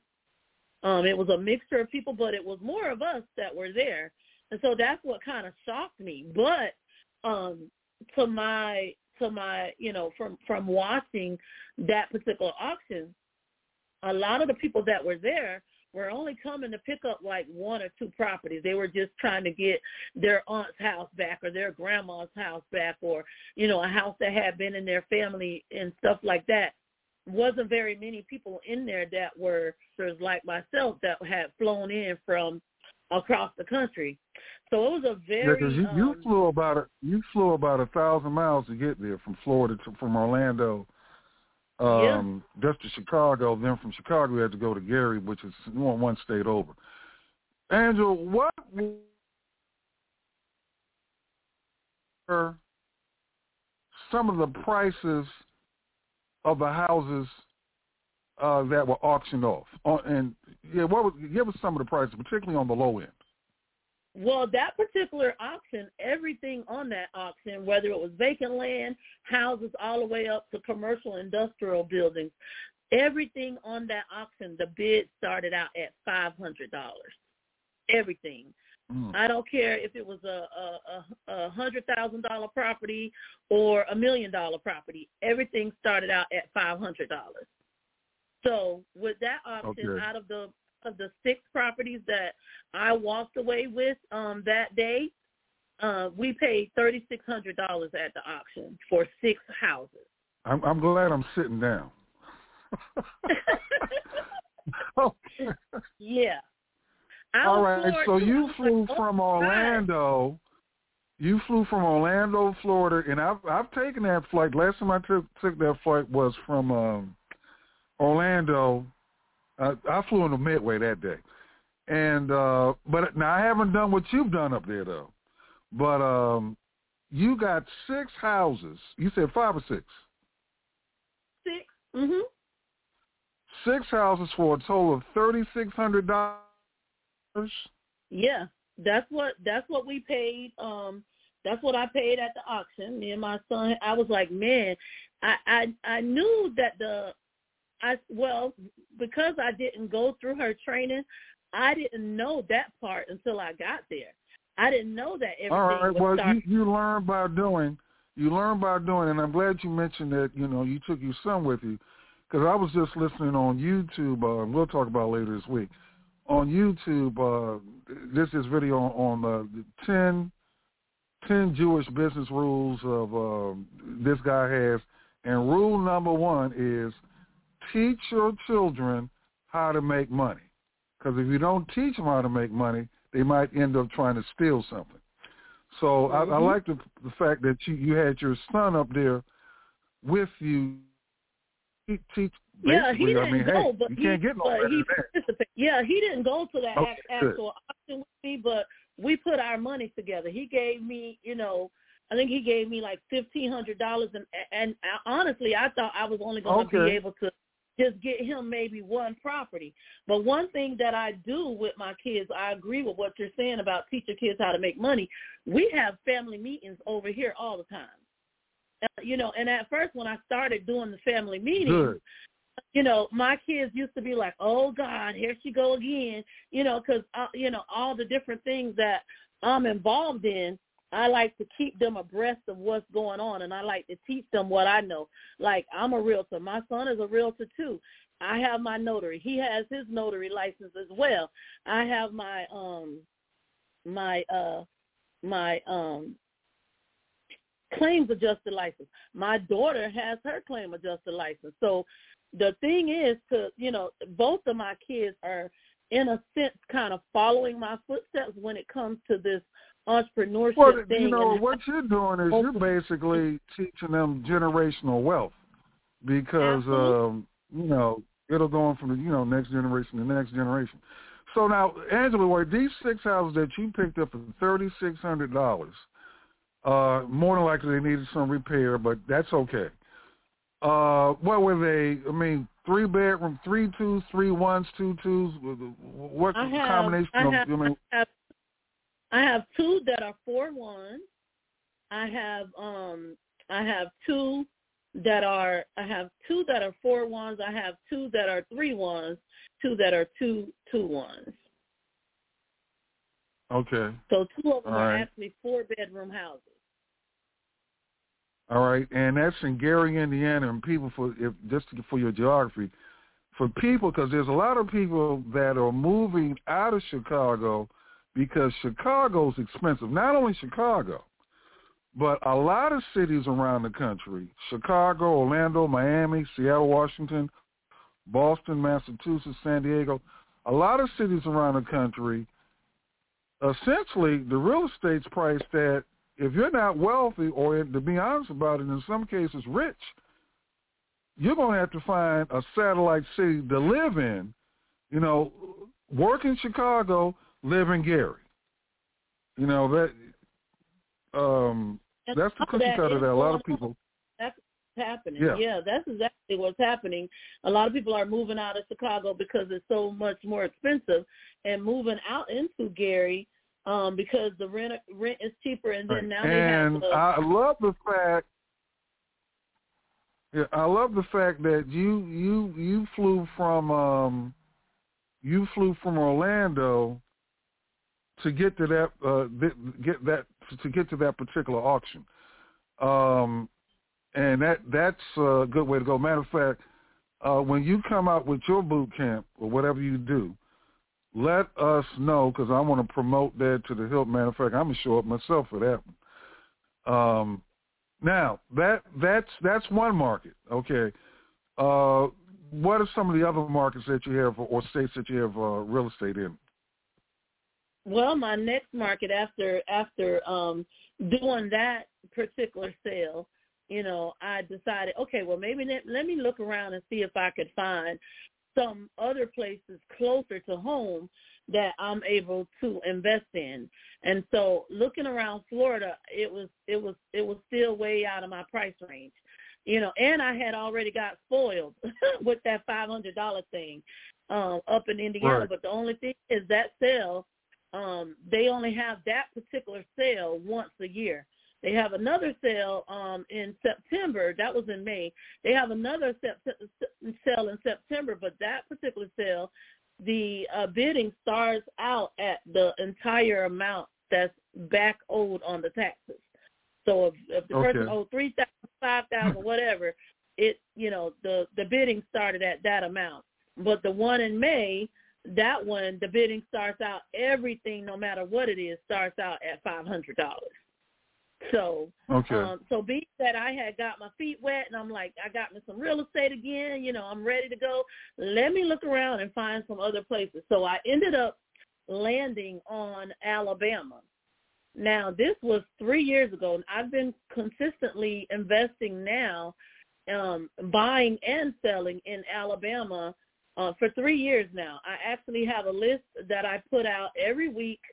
Um, it was a mixture of people, but it was more of us that were there. And so that's what kind of shocked me. But um, to my to my, you know, from, from watching that particular auction, a lot of the people that were there were only coming to pick up like one or two properties. They were just trying to get their aunt's house back or their grandma's house back, or, you know, a house that had been in their family and stuff like that. Wasn't very many people in there that were like myself that had flown in from across the country. So it was a very. Yeah, because you, um, you flew about a you flew about a thousand miles to get there from Florida to from Orlando, um, yeah. just to Chicago. Then from Chicago, we had to go to Gary, which is one one state over. Angela, what were some of the prices of the houses uh, that were auctioned off? Uh, and yeah, what was, give us some of the prices, particularly on the low end. Well, that particular auction, everything on that auction, whether it was vacant land, houses, all the way up to commercial industrial buildings, everything on that auction, the bid started out at five hundred dollars. Everything. Mm. I don't care if it was a a, a, a hundred thousand dollar property or a million dollar property. Everything started out at five hundred dollars. So with that auction, okay. out of the of the six properties that I walked away with um, that day, uh, we paid thirty-six hundred dollars at the auction for six houses. I'm, I'm glad I'm sitting down. Okay. Yeah. I All right, so too. you flew like, oh, from Orlando. Right. You flew from Orlando, Florida, and I've I've taken that flight. Last time I took took that flight was from um, Orlando. Uh, I flew into Midway that day, and uh, but now I haven't done what you've done up there though. But um, you got six houses. You said five or six? Six. Mhm. Six houses for a total of thirty-six hundred dollars. Yeah, that's what that's what we paid. Um, that's what I paid at the auction. Me and my son. I was like, man, I I, I knew that the. I well, because I didn't go through her training, I didn't know that part until I got there. I didn't know that everything All right, was well, started. you, you learn by doing. You learn by doing, and I'm glad you mentioned that, you know, you took your son with you, because I was just listening on YouTube, uh, and we'll talk about it later this week, on YouTube, uh, this is video on, on uh, the ten, ten Jewish business rules of uh, this guy has, and rule number one is teach your children how to make money. Because if you don't teach them how to make money, they might end up trying to steal something. So mm-hmm. I, I like the, the fact that you, you had your son up there with you. He, teach, yeah, he didn't I mean, go, hey, but you he, can't get no but he better participated. Yeah, he didn't go to that okay, actual good. auction with me, but we put our money together. He gave me, you know, I think he gave me like fifteen hundred dollars, and and honestly, I thought I was only going to Okay. be able to just get him maybe one property. But one thing that I do with my kids, I agree with what you're saying about teaching kids how to make money. We have family meetings over here all the time. Uh, you know, and at first when I started doing the family meetings, Good. you know, my kids used to be like, oh, God, here she go again, you know, because, uh, you know, all the different things that I'm involved in, I like to keep them abreast of what's going on, and I like to teach them what I know. Like, I'm a realtor. My son is a realtor, too. I have my notary. He has his notary license as well. I have my, um, my, uh, my, um, claims adjuster license. My daughter has her claim adjuster license. So the thing is to, you know, both of my kids are, in a sense, kind of following my footsteps when it comes to this entrepreneurship Well, thing. you know, and what you're doing is you're basically teaching them generational wealth because, um, you know, it'll go on from the, you know, next generation to the next generation. So now, Angela Ward, these six houses that you picked up for thirty-six hundred dollars, uh, more than likely they needed some repair, but that's okay. Uh, what were they? I mean, three bedroom, three twos, three ones, two twos. What I have, combination I of? have, I mean, I have, I have two that are four ones. I have um, I have two that are I have two that are four ones. I have two that are three ones. Two that are two two ones. okay. So two of them All are right. actually four bedroom houses. All right, and that's in Gary, Indiana, and people for if just for your geography, for people because there's a lot of people that are moving out of Chicago because Chicago's expensive. Not only Chicago, but a lot of cities around the country: Chicago, Orlando, Miami, Seattle, Washington, Boston, Massachusetts, San Diego. A lot of cities around the country. Essentially, the real estate's priced at. If you're not wealthy, or to be honest about it, in some cases rich, you're going to have to find a satellite city to live in. You know, work in Chicago, live in Gary. You know, that um, that's the cookie That cutter is that a lot going of people. That's happening. Yeah. yeah, that's exactly what's happening. A lot of people are moving out of Chicago because it's so much more expensive, and moving out into Gary. Um, because the rent rent is cheaper, and then now they have. And The, I love the fact. Yeah, I love the fact that you you you flew from um, you flew from Orlando to get to that uh, get that to get to that particular auction, um, and that that's a good way to go. Matter of fact, uh, when you come out with your boot camp or whatever you do. Let us know because I want to promote that to the hilt. Matter of fact, I'm gonna show up myself for that one. Um, now that that's that's one market. Okay, uh, what are some of the other markets that you have or states that you have uh, real estate in? well, my next market after after um, doing that particular sale, you know, I decided, okay, well maybe let, let me look around and see if I could find some other places closer to home that I'm able to invest in. And so looking around Florida, it was it was it was still way out of my price range. You know, and I had already got spoiled with that five hundred dollars thing um, up in Indiana. Right. But the only thing is that sale, um, they only have that particular sale once a year. They have another sale um, in September. That was in May. They have another sep- sale in September, but that particular sale, the uh, bidding starts out at the entire amount that's back owed on the taxes. So if, if the Okay. person owed three thousand dollars, five thousand dollars, whatever, it you know the the bidding started at that amount. But the one in May, that one, the bidding starts out, everything, no matter what it is, starts out at five hundred dollars. So, okay. um, so being that I had got my feet wet and I'm like, I got me some real estate again, you know, I'm ready to go. Let me look around and find some other places. So I ended up landing on Alabama. Now, this was three years ago, and I've been consistently investing now, um, buying and selling in Alabama uh, for three years now. I actually have a list that I put out every week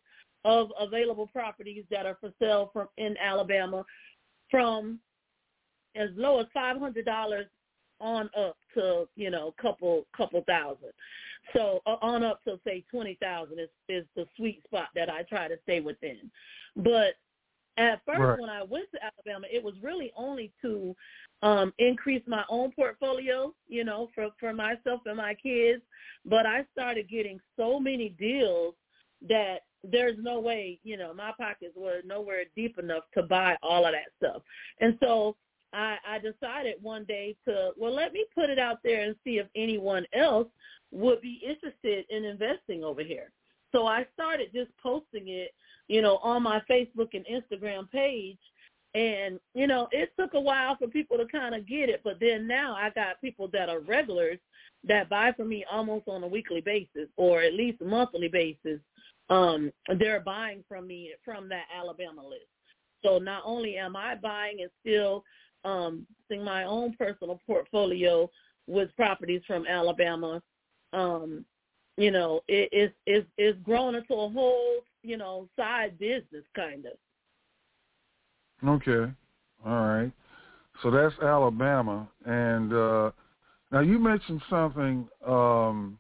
of available properties that are for sale from in Alabama, from as low as five hundred dollars on up to, you know, couple couple thousand. So uh, on up to, say, twenty thousand is, is the sweet spot that I try to stay within. But at first, right. when I went to Alabama, it was really only to um, increase my own portfolio, you know, for, for myself and my kids. But I started getting so many deals that there's no way, you know, my pockets were nowhere deep enough to buy all of that stuff. And so I, I decided one day to, well, let me put it out there and see if anyone else would be interested in investing over here. So I started just posting it, you know, on my Facebook and Instagram page. And, you know, it took a while for people to kind of get it. But then now I got people that are regulars that buy from me almost on a weekly basis or at least a monthly basis. Um, they're buying from me from that Alabama list. So not only am I buying and still um, seeing my own personal portfolio with properties from Alabama, um, you know, it, it's, it's, it's grown into a whole, you know, side business kind of. Okay. All right. So that's Alabama. And uh, now you mentioned something, um,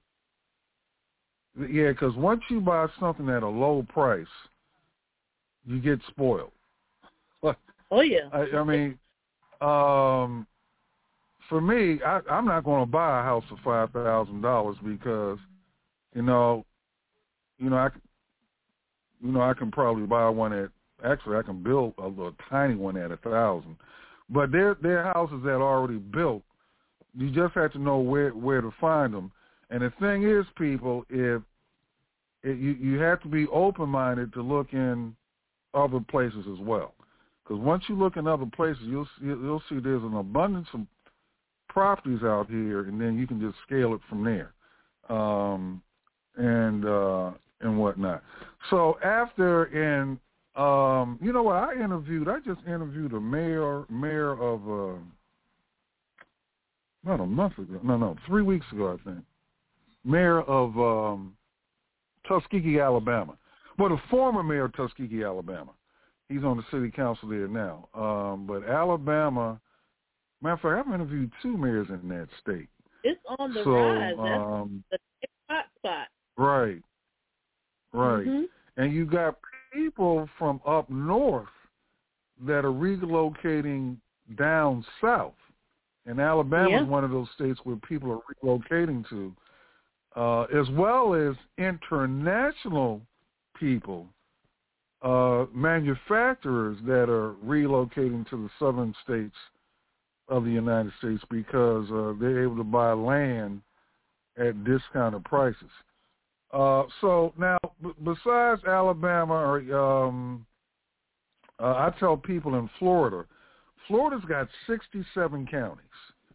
yeah, because once you buy something at a low price, you get spoiled. Oh, yeah. I, I mean, um, for me, I, I'm not going to buy a house for five thousand dollars because, you know, you know, I, you know, I can probably buy one at, actually I can build a little tiny one at a thousand. But they're, they're houses that are already built. You just have to know where, where to find them. And the thing is, people, if it, you, you have to be open-minded to look in other places as well. Because once you look in other places, you'll you'll see there's an abundance of properties out here, and then you can just scale it from there, um, and uh, and whatnot. So after, in um, you know what, I interviewed, I just interviewed a mayor mayor of uh, not a month ago, no, no, three weeks ago, I think, mayor of um, Tuskegee, Alabama. Well, the former mayor of Tuskegee, Alabama. He's on the city council there now. Um, but Alabama, matter of fact, I've interviewed two mayors in that state. It's on the so, rise. Um, That's the hot spot. Right, right. Mm-hmm. And you got people from up north that are relocating down south. And Alabama yeah. is one of those states where people are relocating to, uh, as well as international people. Uh, manufacturers that are relocating to the southern states of the United States because uh, they're able to buy land at discounted prices. Uh, so now, b- besides Alabama, or um, uh, I tell people in Florida, Florida's got sixty-seven counties.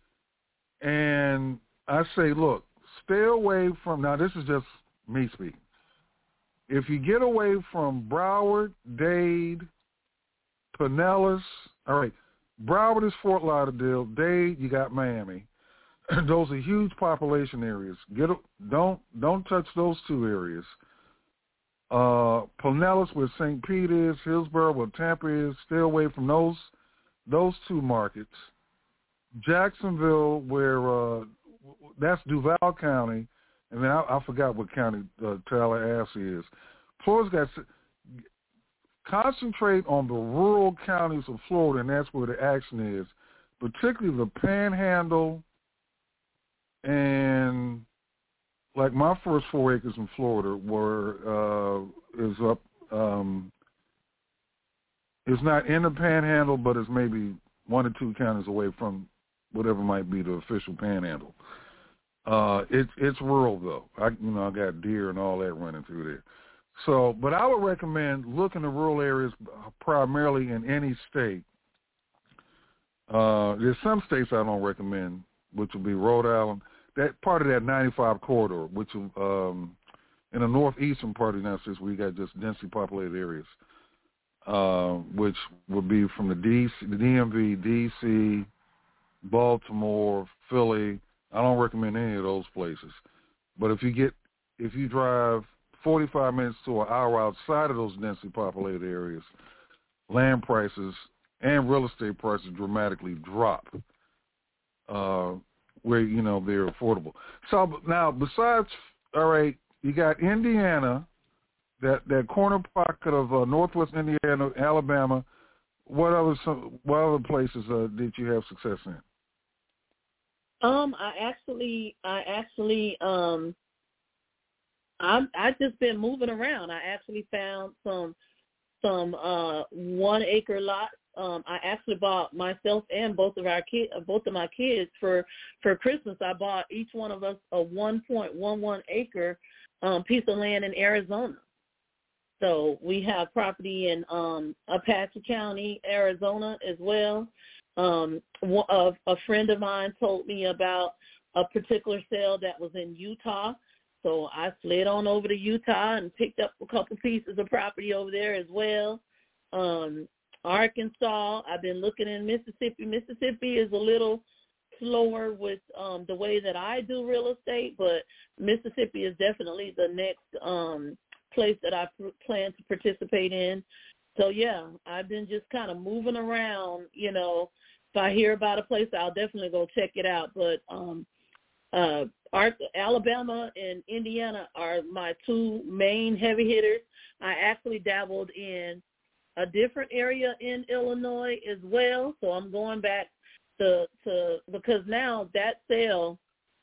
And I say, look, stay away from, now this is just me speaking. If you get away from Broward, Dade, Pinellas, all right, Broward is Fort Lauderdale, Dade, you got Miami. Those are huge population areas. Get don't don't touch those two areas. Uh, Pinellas, where Saint Pete is, Hillsborough, where Tampa is, stay away from those those two markets. Jacksonville, where uh, that's Duval County. And then I, I forgot what county uh, Tallahassee is. Florida's got concentrate on the rural counties of Florida, and that's where the action is, particularly the Panhandle and like my first four acres in Florida were uh, is up. Um, it's not in the Panhandle, but it's maybe one or two counties away from whatever might be the official Panhandle. Uh, it's it's rural though. I you know I got deer and all that running through there. So, but I would recommend looking at rural areas primarily in any state. Uh, there's some states I don't recommend, which would be Rhode Island. That part of that ninety-five corridor, which um, in the northeastern part of the United States, where you got just densely populated areas, uh, which would be from the D C, the D M V, D C, Baltimore, Philly. I don't recommend any of those places. But if you get, if you drive forty-five minutes to an hour outside of those densely populated areas, land prices and real estate prices dramatically drop, uh, where, you know, they're affordable. So now, besides, all right, you got Indiana, that, that corner pocket of uh, northwest Indiana, Alabama. What other some, what other places uh, did you have success in? Um, I actually, I actually, um, I'm, I've just been moving around. I actually found some, some uh, one acre lots. Um, I actually bought myself and both of our kids, both of my kids for, for Christmas. I bought each one of us a one point one one acre um, piece of land in Arizona. So we have property in um, Apache County, Arizona as well. Um, a, a friend of mine told me about a particular sale that was in Utah. So I slid on over to Utah and picked up a couple pieces of property over there as well. Um, Arkansas, I've been looking in Mississippi. Mississippi is a little slower with um, the way that I do real estate, but Mississippi is definitely the next um, place that I pr- plan to participate in. So, yeah, I've been just kind of moving around. You know, if I hear about a place, I'll definitely go check it out. But um, uh, our, Alabama and Indiana are my two main heavy hitters. I actually dabbled in a different area in Illinois as well. So I'm going back to, to because now that sale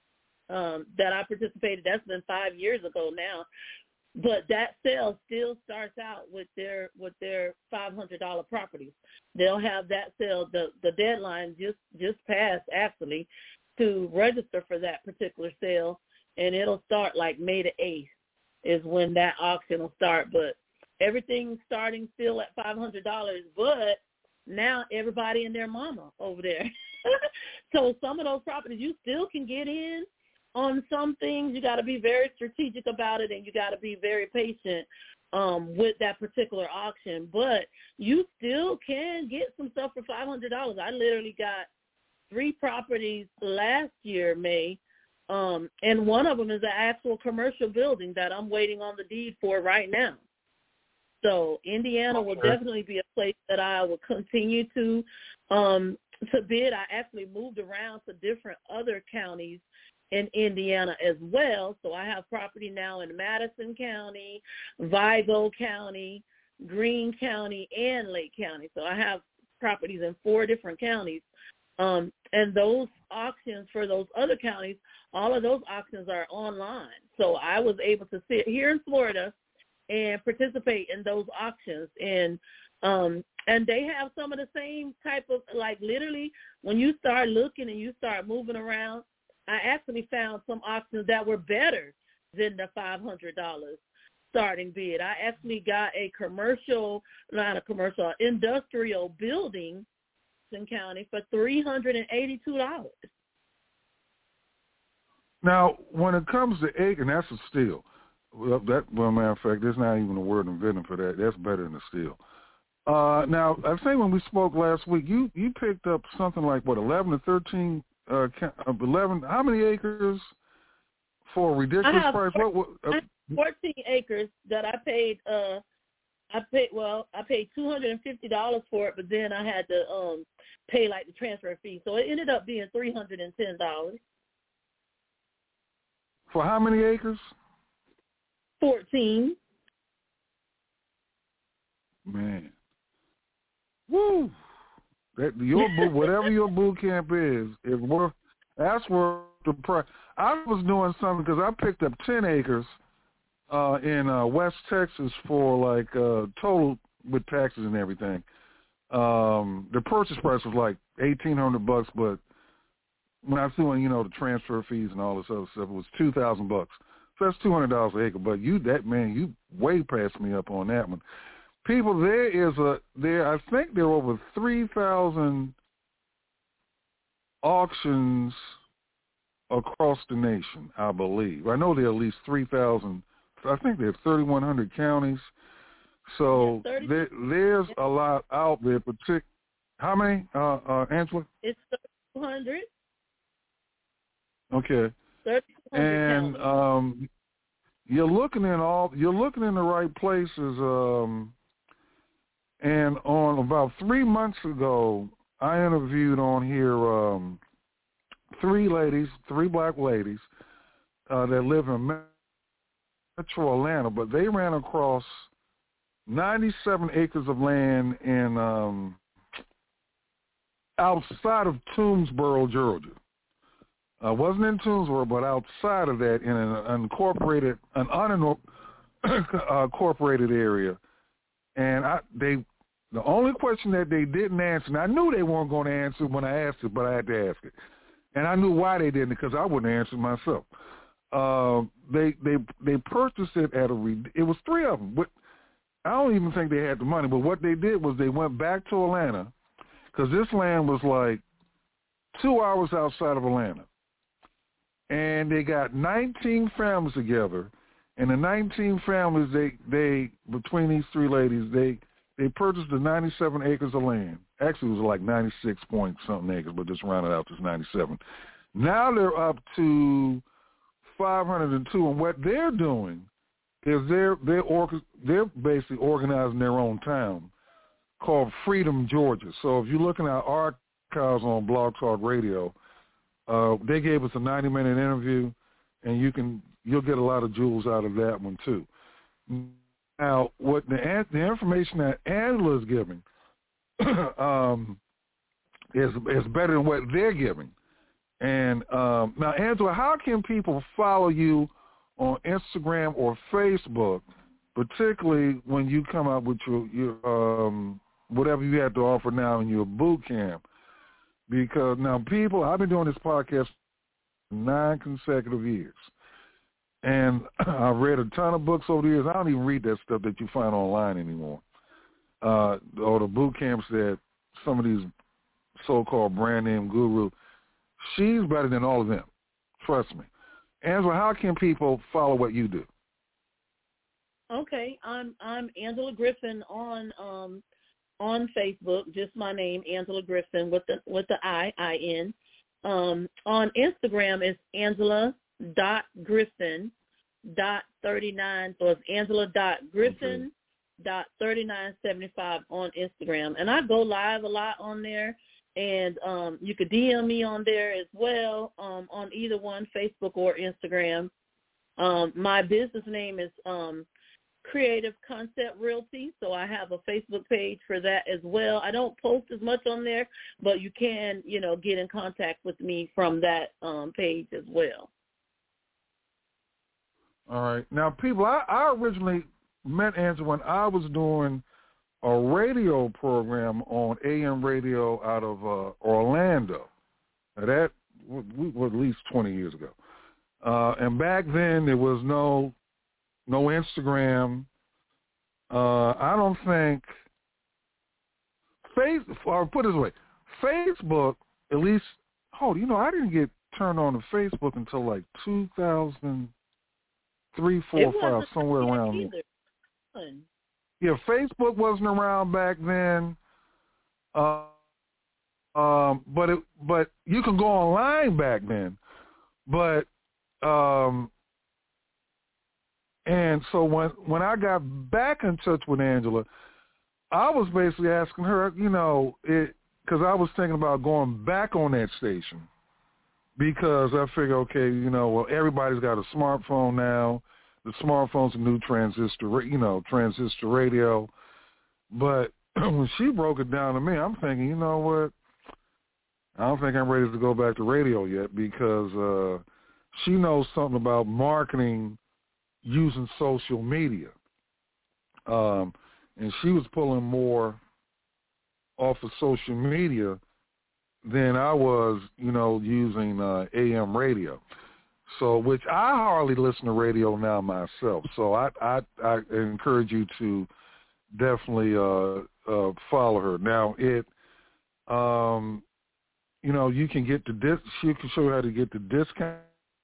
um, that I participated, that's been five years ago now. But that sale still starts out with their with their five hundred dollars properties. They'll have that sale. The the deadline just just passed actually to register for that particular sale, and it'll start like May the eighth is when that auction will start. But everything's starting still at five hundred dollars. But now everybody and their mama over there. So some of those properties you still can get in. On some things, you got to be very strategic about it, and you got to be very patient um, with that particular auction. But you still can get some stuff for five hundred dollars. I literally got three properties last year, May, um, and one of them is an actual commercial building that I'm waiting on the deed for right now. So Indiana will definitely be a place that I will continue to um, to bid. I actually moved around to different other counties in Indiana as well. So I have property now in Madison County, Vigo County, Greene County, and Lake County. So I have properties in four different counties. Um, and those auctions for those other counties, all of those auctions are online. So I was able to sit here in Florida and participate in those auctions. And um, and they have some of the same type of, like literally when you start looking and you start moving around, I actually found some auctions that were better than the five hundred dollars starting bid. I actually got a commercial, not a commercial, industrial building in county for three hundred eighty-two dollars. Now, when it comes to acre, and that's a steal. Well, that, well, matter of fact, there's not even a word invented for that. That's better than a steal. Uh, now, I think when we spoke last week, you, you picked up something like, what, eleven to thirteen Uh, eleven. How many acres for a ridiculous I have price? fourteen, What? what uh, fourteen acres that I paid. Uh, I paid. Well, I paid two hundred and fifty dollars for it, but then I had to um pay like the transfer fee, so it ended up being three hundred and ten dollars. For how many acres? Fourteen. Man. Woo. That your boot, whatever your boot camp is, is worth. That's worth the price. I was doing something because I picked up ten acres uh, in uh, West Texas for like uh, total with taxes and everything. Um, the purchase price was like eighteen hundred bucks, but when I threw in, you know, the transfer fees and all this other stuff, it was two thousand bucks. So that's two hundred dollars an acre. But you, that man, you way passed me up on that one. People, there is a there. I think there are over three thousand auctions across the nation. I believe. I know there are at least three thousand. I think there are thirty-one hundred counties. So yeah, there, there's a lot out there. Partic- How many, uh, uh, Angela? It's thirty-two hundred. Okay. thirty-two hundred and counties. um, you're looking in all you're looking in the right places. Um, and on about three months ago, I interviewed on here um, three ladies, three black ladies uh, that live in Metro Atlanta, but they ran across ninety-seven acres of land in um, outside of Toomsboro, Georgia. Uh, wasn't in Toomsboro, but outside of that, in an unincorporated, an unincorporated area. And I, they, the only question that they didn't answer, and I knew they weren't going to answer when I asked it, but I had to ask it, and I knew why they didn't, because I wouldn't answer myself. Uh, they they they purchased it at a. It was three of them. But I don't even think they had the money. But what they did was they went back to Atlanta, because this land was like two hours outside of Atlanta. And they got nineteen families together, and the nineteen families, they, they between these three ladies, they they purchased the ninety-seven acres of land. Actually, it was like ninety-six point something acres, but just rounded out to ninety-seven. Now they're up to five hundred two, and what they're doing is they're they're or, they're basically organizing their own town called Freedom, Georgia. So if you're looking at archives on Blog Talk Radio, Uh, they gave us a ninety-minute interview, and you can you'll get a lot of jewels out of that one too. Now, what the the information that Angela is giving um, is is better than what they're giving. And um, now, Angela, how can people follow you on Instagram or Facebook, particularly when you come out with your your um, whatever you have to offer now in your boot camp? Because now people, I've been doing this podcast for nine consecutive years. And I've read a ton of books over the years. I don't even read that stuff that you find online anymore. Uh, or the boot camps that some of these so-called brand name gurus. She's better than all of them. Trust me. Angela, how can people follow what you do? Okay. I'm I'm Angela Griffin on um on Facebook, just my name, Angela Griffin with the with the I, I N. Um, on Instagram, it's Angela dot Griffin dot thirty nine. So it's Angela dot Griffin dot thirty nine seventy five on Instagram, and I go live a lot on there. And um, you could D M me on there as well, um, on either one, Facebook or Instagram. Um, my business name is um, Creative Concept Realty, so I have a Facebook page for that as well. I don't post as much on there, but you can, you know, get in contact with me from that um, page as well. All right. Now, people, I, I originally met Angela when I was doing a radio program on A M radio out of uh, Orlando. Now that was at least twenty years ago. Uh, and back then there was no no Instagram. Uh, I don't think face or put it this way, Facebook at least. Oh, you know, I didn't get turned on to Facebook until like two thousand three, four, five, somewhere around there. Yeah, Facebook wasn't around back then, uh, um, but it, but you can go online back then. But um, and so when when I got back in touch with Angela, I was basically asking her, you know, it because I was thinking about going back on that station because I figure, okay, you know, well, everybody's got a smartphone now. The smartphone's a new transistor, you know, transistor radio. But when she broke it down to me, I'm thinking, you know what? I don't think I'm ready to go back to radio yet because uh, she knows something about marketing using social media. Um, and she was pulling more off of social media than I was, you know, using uh, A M radio. So, which I hardly listen to radio now myself. So I, I, I encourage you to definitely uh, uh, follow her. Now, it, um, you know, you can get the dis. She can show you how to get the discount.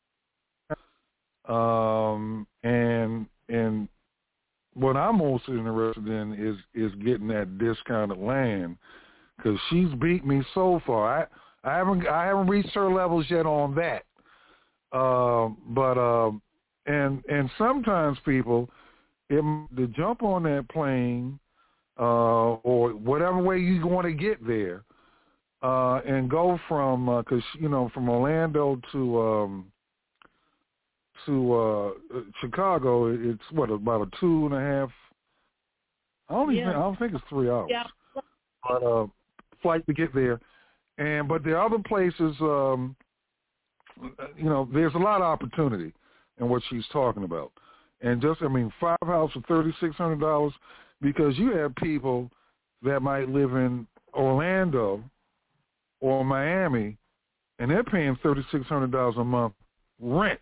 Um, and and what I'm most interested in is is getting that discounted land because she's beat me so far. I I haven't I haven't reached her levels yet on that. Uh, but uh, and and sometimes people, it, to jump on that plane uh, or whatever way you want to get there, uh, and go from because uh, you know from Orlando to um, to uh, Chicago, it's what about a two and a half. I don't even. Yeah. I don't think it's three hours. Yeah. But uh, flight to get there, and but there are other places. Um, you know, there's a lot of opportunity in what she's talking about, and just I mean, five house for thirty six hundred dollars, because you have people that might live in Orlando or Miami, and they're paying thirty six hundred dollars a month rent.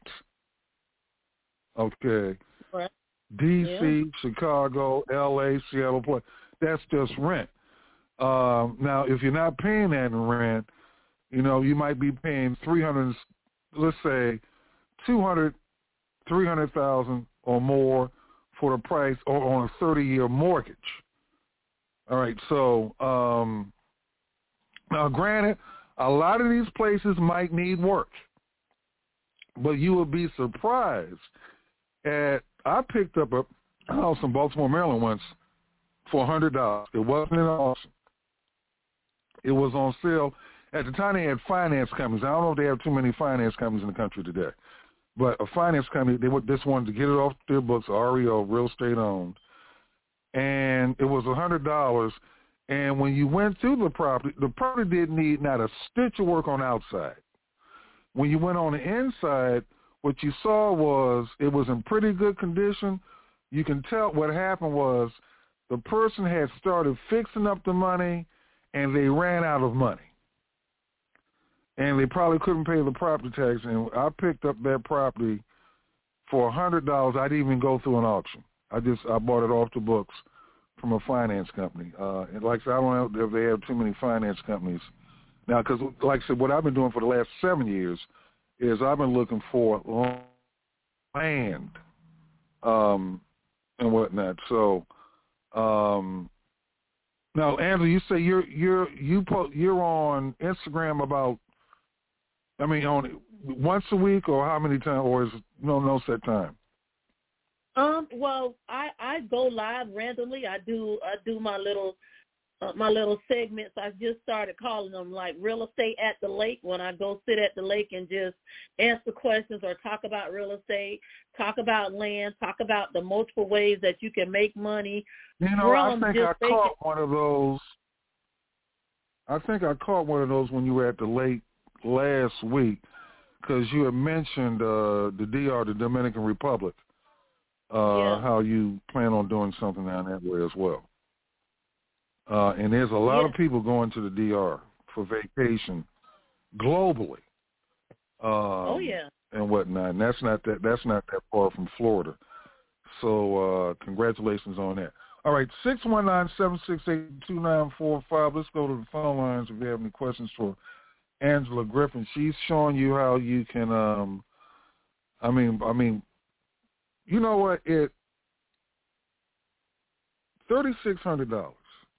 Okay. Right. D C, Yeah. Chicago, L A, Seattle, that's just rent. Uh, now, if you're not paying that in rent, you know, you might be paying three hundred, let's say, two hundred, three hundred thousand or more for the price or on a thirty-year mortgage. All right, so um, now, granted, a lot of these places might need work, but you will be surprised at. I picked up a house in Baltimore, Maryland once for one hundred dollars. It wasn't an auction. It was on sale. At the time, they had finance companies. I don't know if they have too many finance companies in the country today. But a finance company, they just wanted to get it off their books, R E O, real estate owned. And it was one hundred dollars. And when you went through the property, the property didn't need not a stitch of work on the outside. When you went on the inside, what you saw was it was in pretty good condition. You can tell what happened was the person had started fixing up the money, and they ran out of money. And they probably couldn't pay the property tax. And I picked up that property for one hundred dollars. I didn't even go through an auction. I just I bought it off the books from a finance company. Uh, and like I said, I don't know if they have too many finance companies now, because like I said, what I've been doing for the last seven years is I've been looking for land um, and whatnot. So um, now, Andrew, you say you're you're you po- you're on Instagram about, I mean, on once a week or how many times, or is it no no set time? Um. Well, I, I go live randomly. I do I do my little uh, my little segments. I just started calling them like real estate at the lake. When I go sit at the lake and just answer questions or talk about real estate, talk about land, talk about the multiple ways that you can make money. You know, I think I making... caught one of those. I think I caught one of those when you were at the lake last week, because you had mentioned uh, the D R, the Dominican Republic, uh, yeah. how you plan on doing something down that way as well. Uh, and there's a lot yeah. of people going to the D R for vacation globally. Um, oh yeah. And whatnot. And that's not that that's not that far from Florida. So uh, congratulations on that. All right, six one nine, seven six eight, two nine four five. Let's go to the phone lines if you have any questions for Angela Griffin. She's showing you how you can um I mean I mean you know what, it thirty six hundred dollars.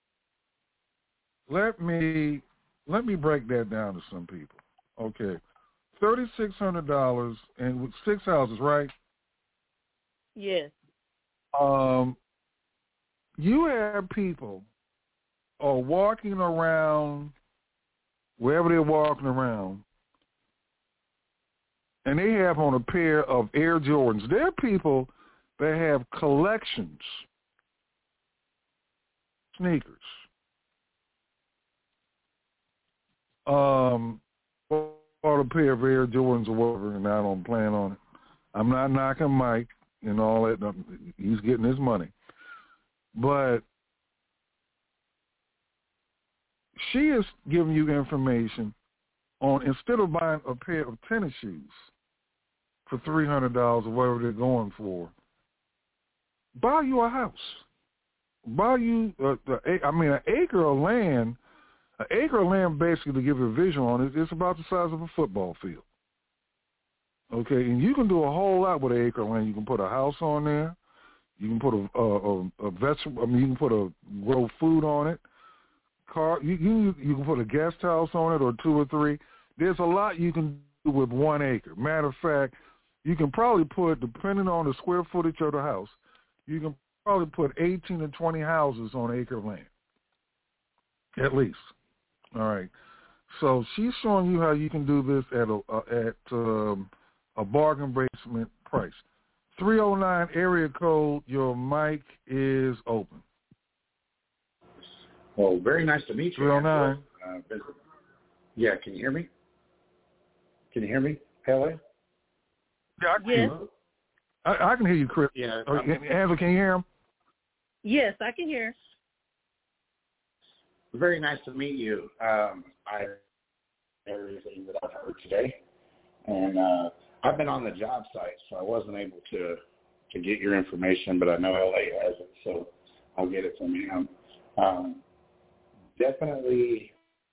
Let me let me break that down to some people. Okay. Thirty six hundred dollars and with six houses, right? Yes. Um you have people are walking around wherever they're walking around, and they have on a pair of Air Jordans. There are people that have collections, sneakers, um, or a pair of Air Jordans or whatever, and I don't plan on it. I'm not knocking Mike and all that. He's getting his money. But she is giving you information on, instead of buying a pair of tennis shoes for three hundred dollars or whatever they're going for, buy you a house. Buy you, a, a, I mean, an acre of land. An acre of land, basically, to give you a visual on it, it's about the size of a football field. Okay, and you can do a whole lot with an acre of land. You can put a house on there. You can put a, a, a vegetable. I mean, you can put a grow food on it. Car. You, you you can put a guest house on it, or two or three. There's a lot you can do with one acre. Matter of fact, you can probably put, depending on the square footage of the house, you can probably put eighteen to twenty houses on an acre of land, at least. All right. So she's showing you how you can do this at a uh, at um, a bargain basement price. three oh nine area code. Your mic is open. Well, very nice to meet you. three oh nine. Uh, yeah, can you hear me? Can you hear me, Pele? Yeah, I can, hear you. I, I can hear you, Chris. Yeah. Oh, Angela, can you hear him? Yes, I can hear. Very nice to meet you. Um, I everything that I've heard today, and uh, I've been on the job site, so I wasn't able to to get your information, but I know L A has it, so I'll get it from him. Um, definitely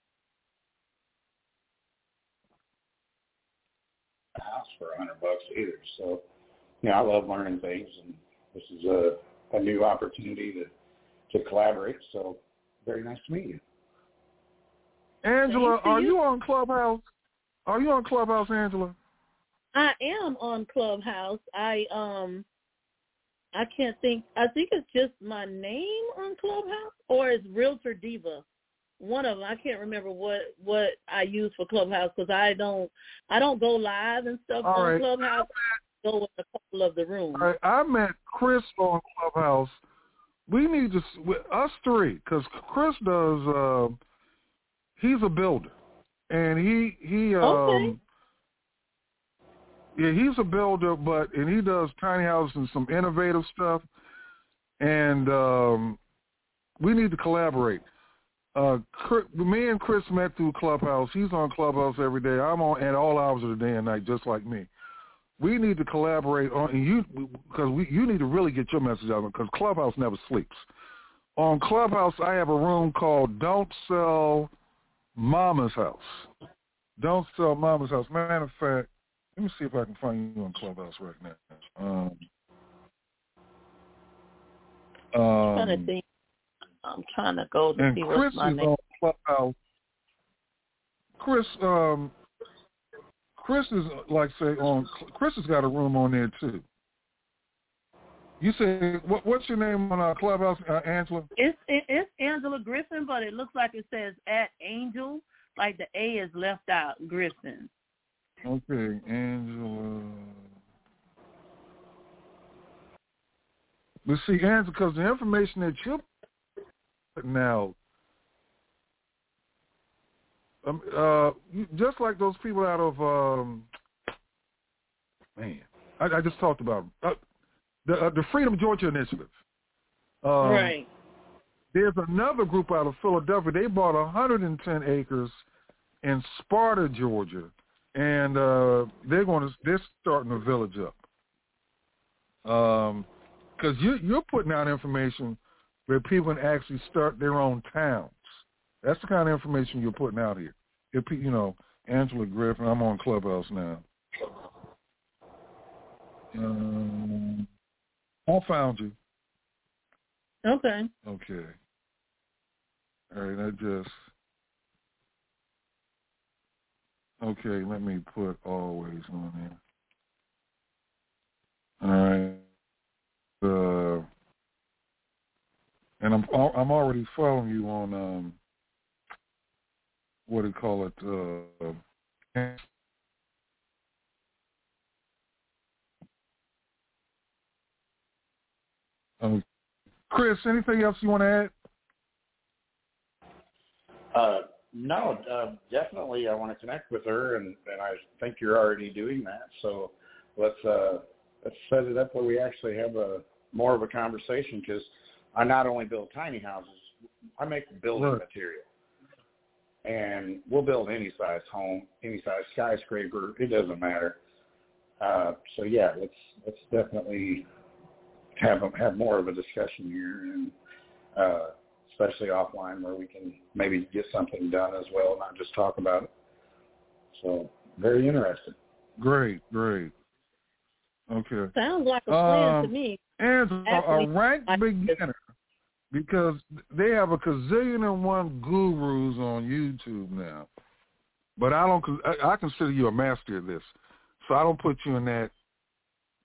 a house for a hundred bucks either. So, you know, I love learning things, and this is a, a new opportunity to, to collaborate. So, very nice to meet you. Angela, you. are you on Clubhouse? Are you on Clubhouse, Angela? I am on Clubhouse. I um, I can't think. I think it's just my name on Clubhouse, or it's Realtor Diva. One of them. I can't remember what, what I use for Clubhouse because I don't I don't go live and stuff All on right. Clubhouse. I go in a couple of the rooms. All right. I met Chris on Clubhouse. We need to us three because Chris does. Uh, he's a builder, and he he. Um, okay. Yeah, he's a builder, but and he does tiny houses and some innovative stuff. And um, we need to collaborate. Uh, Chris, me and Chris met through Clubhouse. He's on Clubhouse every day. I'm on at all hours of the day and night, just like me. We need to collaborate on and you because we you need to really get your message out because Clubhouse never sleeps. On Clubhouse, I have a room called "Don't Sell Mama's House." Don't sell Mama's house. Matter of fact, let me see if I can find you on Clubhouse right now. Um, um, I'm trying to think. I'm trying to go to and see Chris what's my is name. on Clubhouse. Chris, um, Chris is like say on. Chris has got a room on there too. You say what, what's your name on our Clubhouse, uh, Angela? It's it, it's Angela Griffin, but it looks like it says at Angel, like the A is left out. Griffin. Okay, Angela. But see, Angela, because the information that you're putting out, um, uh, just like those people out of, um, man, I, I just talked about them. Uh, the, uh, the Freedom Georgia Initiative. Um, right. There's another group out of Philadelphia. They bought one hundred ten acres in Sparta, Georgia. And uh, they're going to they're starting a village up, because um, you you're putting out information where people can actually start their own towns. That's the kind of information you're putting out here. If, you know, Angela Griffin. I'm on Clubhouse now. Um, I found you. Okay. Okay. All right. I just. Okay, let me put always on there. All right. Uh, and I'm I'm already following you on um what do you call it? Uh, um, Chris, anything else you want to add? Uh, no, uh, definitely. I want to connect with her, and, and I think you're already doing that. So let's uh, let's set it up where we actually have a more of a conversation, because I not only build tiny houses, I make building right. material, and we'll build any size home, any size skyscraper. It doesn't matter. Uh, so yeah, let's let's definitely have a, have more of a discussion here, and uh, especially offline where we can maybe get something done as well, not just talk about it. So very interested. Great, great. Okay. Sounds like a plan um, to me. And a, a ranked beginner, because they have a gazillion and one gurus on YouTube now. But I don't. I, I consider you a master of this, so I don't put you in that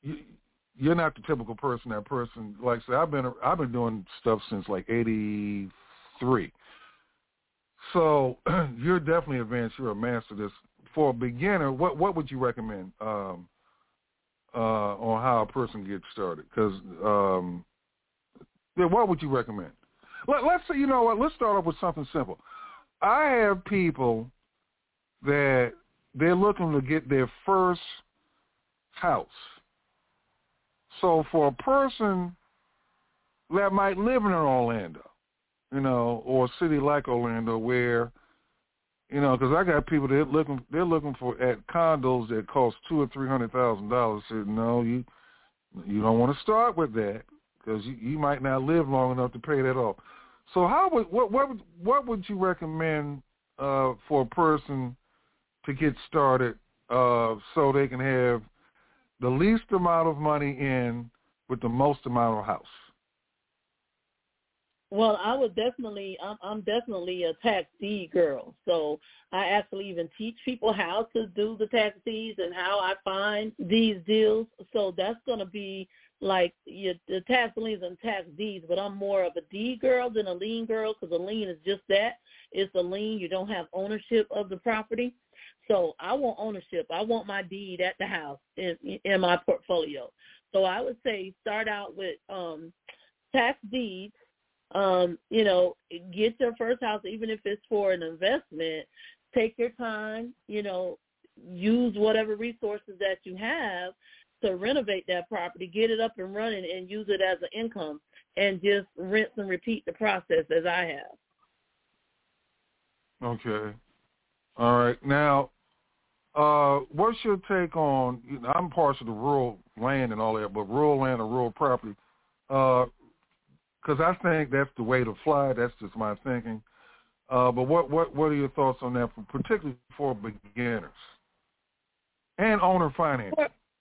you, you're not the typical person. That person, like I said, I've been I've been doing stuff since like eighty-three. So you're definitely advanced. You're a master of this. For a beginner, what what would you recommend um, uh, on how a person gets started? Because um, yeah, what would you recommend? Let, let's say, you know what? Let's start off with something simple. I have people that they're looking to get their first house. So for a person that might live in Orlando, you know, or a city like Orlando, where, you know, because I got people that looking they're looking for at condos that cost two or three hundred thousand dollars. Said no, you you don't want to start with that because you, you might not live long enough to pay that off. So how would what what would, what would you recommend uh, for a person to get started uh, so they can have the least amount of money in with the most amount of house? Well, I would definitely, I'm, I'm definitely a tax deed girl. So I actually even teach people how to do the tax deeds and how I find these deals. So that's going to be like your, the tax liens and tax deeds, but I'm more of a deed girl than a lien girl because a lien is just that. It's a lien. You don't have ownership of the property. So I want ownership. I want my deed at the house in, in my portfolio. So I would say start out with um, tax deeds. Um, you know, get your first house, even if it's for an investment. Take your time, you know, use whatever resources that you have to renovate that property, get it up and running, and use it as an income, and just rinse and repeat the process as I have. Okay. All right. Now, uh, what's your take on, you know, I'm partial to rural land and all that, but rural land or rural property, uh, because I think that's the way to fly. That's just my thinking. Uh, but what, what, what are your thoughts on that, for, particularly for beginners and owner finance?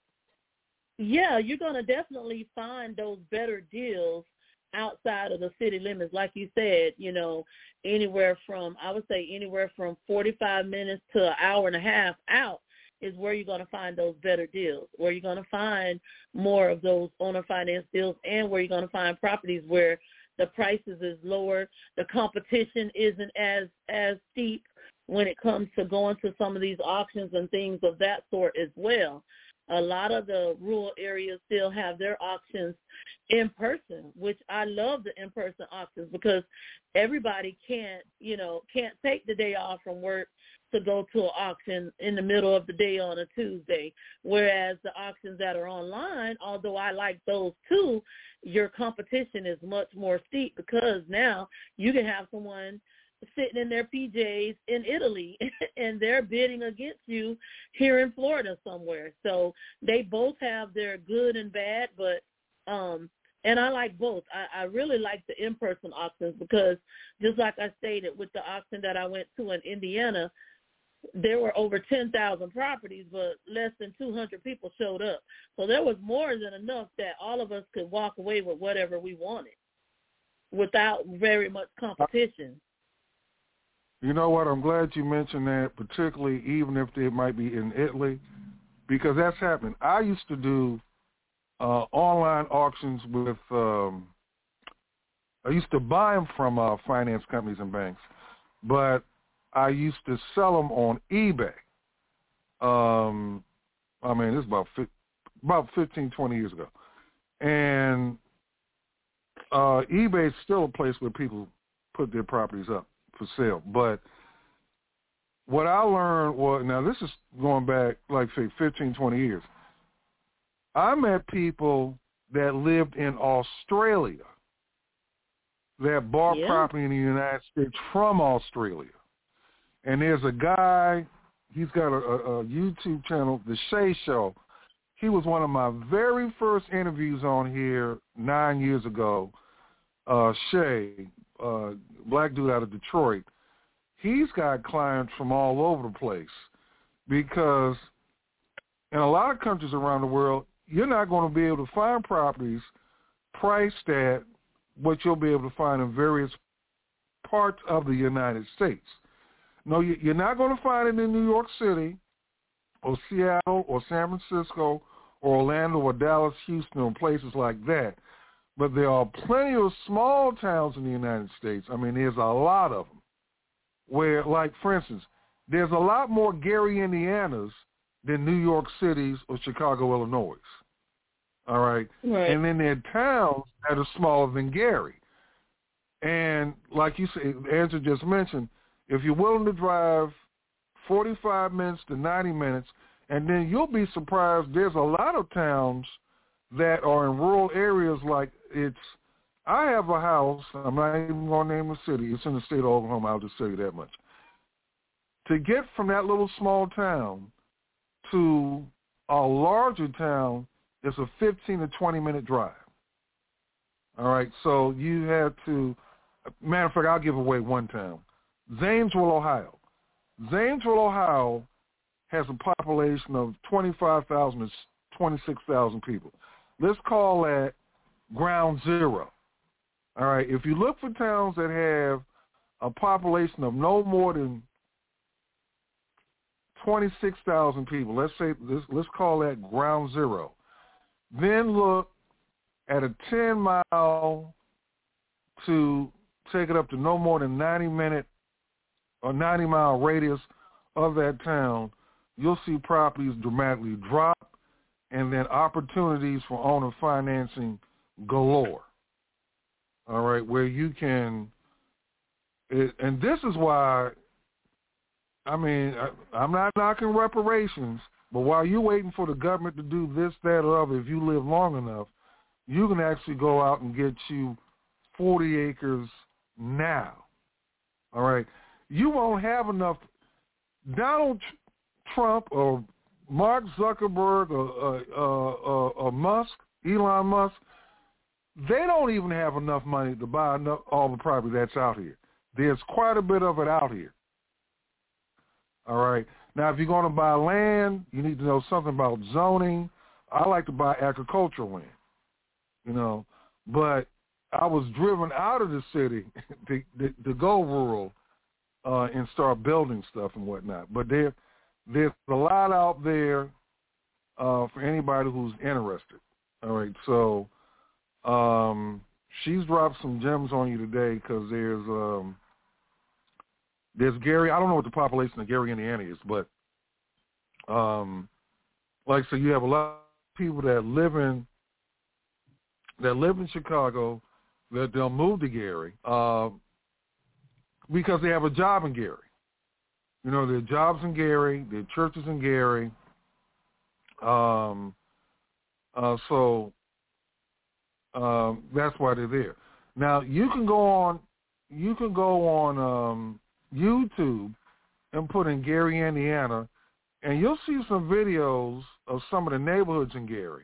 Yeah, you're going to definitely find those better deals outside of the city limits. Like you said, you know, anywhere from, I would say anywhere from forty-five minutes to an hour and a half out is where you're going to find those better deals, where you're going to find more of those owner finance deals, and where you're going to find properties where the prices is lower, the competition isn't as as steep when it comes to going to some of these auctions and things of that sort as well. A lot of the rural areas still have their auctions in person, which I love the in-person auctions because everybody can't, you know, can't take the day off from work to go to an auction in the middle of the day on a Tuesday, whereas the auctions that are online, although I like those too, your competition is much more steep because now you can have someone sitting in their P Js in Italy and they're bidding against you here in Florida somewhere. So they both have their good and bad, but um and I like both. I, I really like the in-person auctions because just like I stated with the auction that I went to in Indiana, there were over ten thousand properties, but less than two hundred people showed up. So there was more than enough that all of us could walk away with whatever we wanted without very much competition. You know what? I'm glad you mentioned that, particularly even if they might be in Italy, because that's happening. I used to do uh, online auctions with, um, I used to buy them from uh, finance companies and banks, but I used to sell them on eBay. Um, I mean, this is about about fifteen, twenty years ago. And uh, eBay is still a place where people put their properties up for sale. But what I learned was, now this is going back like say fifteen, twenty years. I met people that lived in Australia that bought yeah. property in the United States from Australia. And there's a guy, he's got a, a, a YouTube channel, The Shay Show. He was one of my very first interviews on here nine years ago. Uh, Shay, uh, black dude out of Detroit, he's got clients from all over the place because in a lot of countries around the world, you're not going to be able to find properties priced at what you'll be able to find in various parts of the United States. No, you're not going to find it in New York City or Seattle or San Francisco Orlando or Dallas, Houston, or places like that. But there are plenty of small towns in the United States. I mean, there's a lot of them where, like, for instance, there's a lot more Gary, Indianas than New York Cities or Chicago, Illinois. All right? Right. And then there are towns that are smaller than Gary. And like you said, Andrew just mentioned, if you're willing to drive forty-five minutes to ninety minutes, and then you'll be surprised there's a lot of towns that are in rural areas like it's, I have a house, I'm not even going to name the city, it's in the state of Oklahoma, I'll just tell you that much. To get from that little small town to a larger town is a fifteen to twenty minute drive. All right, so you have to, matter of fact, I'll give away one town. Zanesville, Ohio. Zanesville, Ohio has a population of twenty-five thousand to twenty-six thousand people. Let's call that ground zero. All right, if you look for towns that have a population of no more than twenty-six thousand people, let's say, let's, let's call that ground zero. Then look at a ten mile to take it up to no more than ninety minute or ninety mile radius of that town, you'll see properties dramatically drop and then opportunities for owner financing galore. All right, where you can, it, and this is why, I mean, I, I'm not knocking reparations, but while you're waiting for the government to do this, that, or other, if you live long enough, you can actually go out and get you forty acres now. All right? You won't have enough. Donald Trump or Mark Zuckerberg or, uh, uh, uh, or Musk, Elon Musk, they don't even have enough money to buy enough, all the property that's out here. There's quite a bit of it out here. All right? Now, if you're going to buy land, you need to know something about zoning. I like to buy agricultural land, you know, but I was driven out of the city to, to, to go rural uh, and start building stuff and whatnot. But there, there's a lot out there uh, for anybody who's interested. All right, so um, she's dropped some gems on you today because there's um, there's Gary. I don't know what the population of Gary, Indiana is, but um, like so, you have a lot of people that live in that live in Chicago that they'll move to Gary uh, because they have a job in Gary. You know, there are jobs in Gary, there are churches in Gary. Um, uh, so um, that's why they're there. Now you can go on, you can go on um, YouTube and put in Gary, Indiana, and you'll see some videos of some of the neighborhoods in Gary,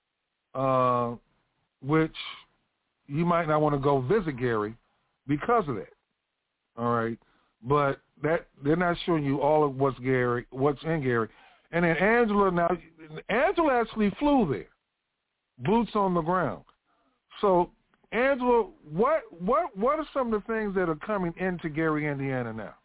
uh, which you might not want to go visit Gary because of that. All right, but that they're not showing you all of what's Gary, what's in Gary. And then Angela, now Angela actually flew there, boots on the ground. So Angela, what what what are some of the things that are coming into Gary, Indiana now?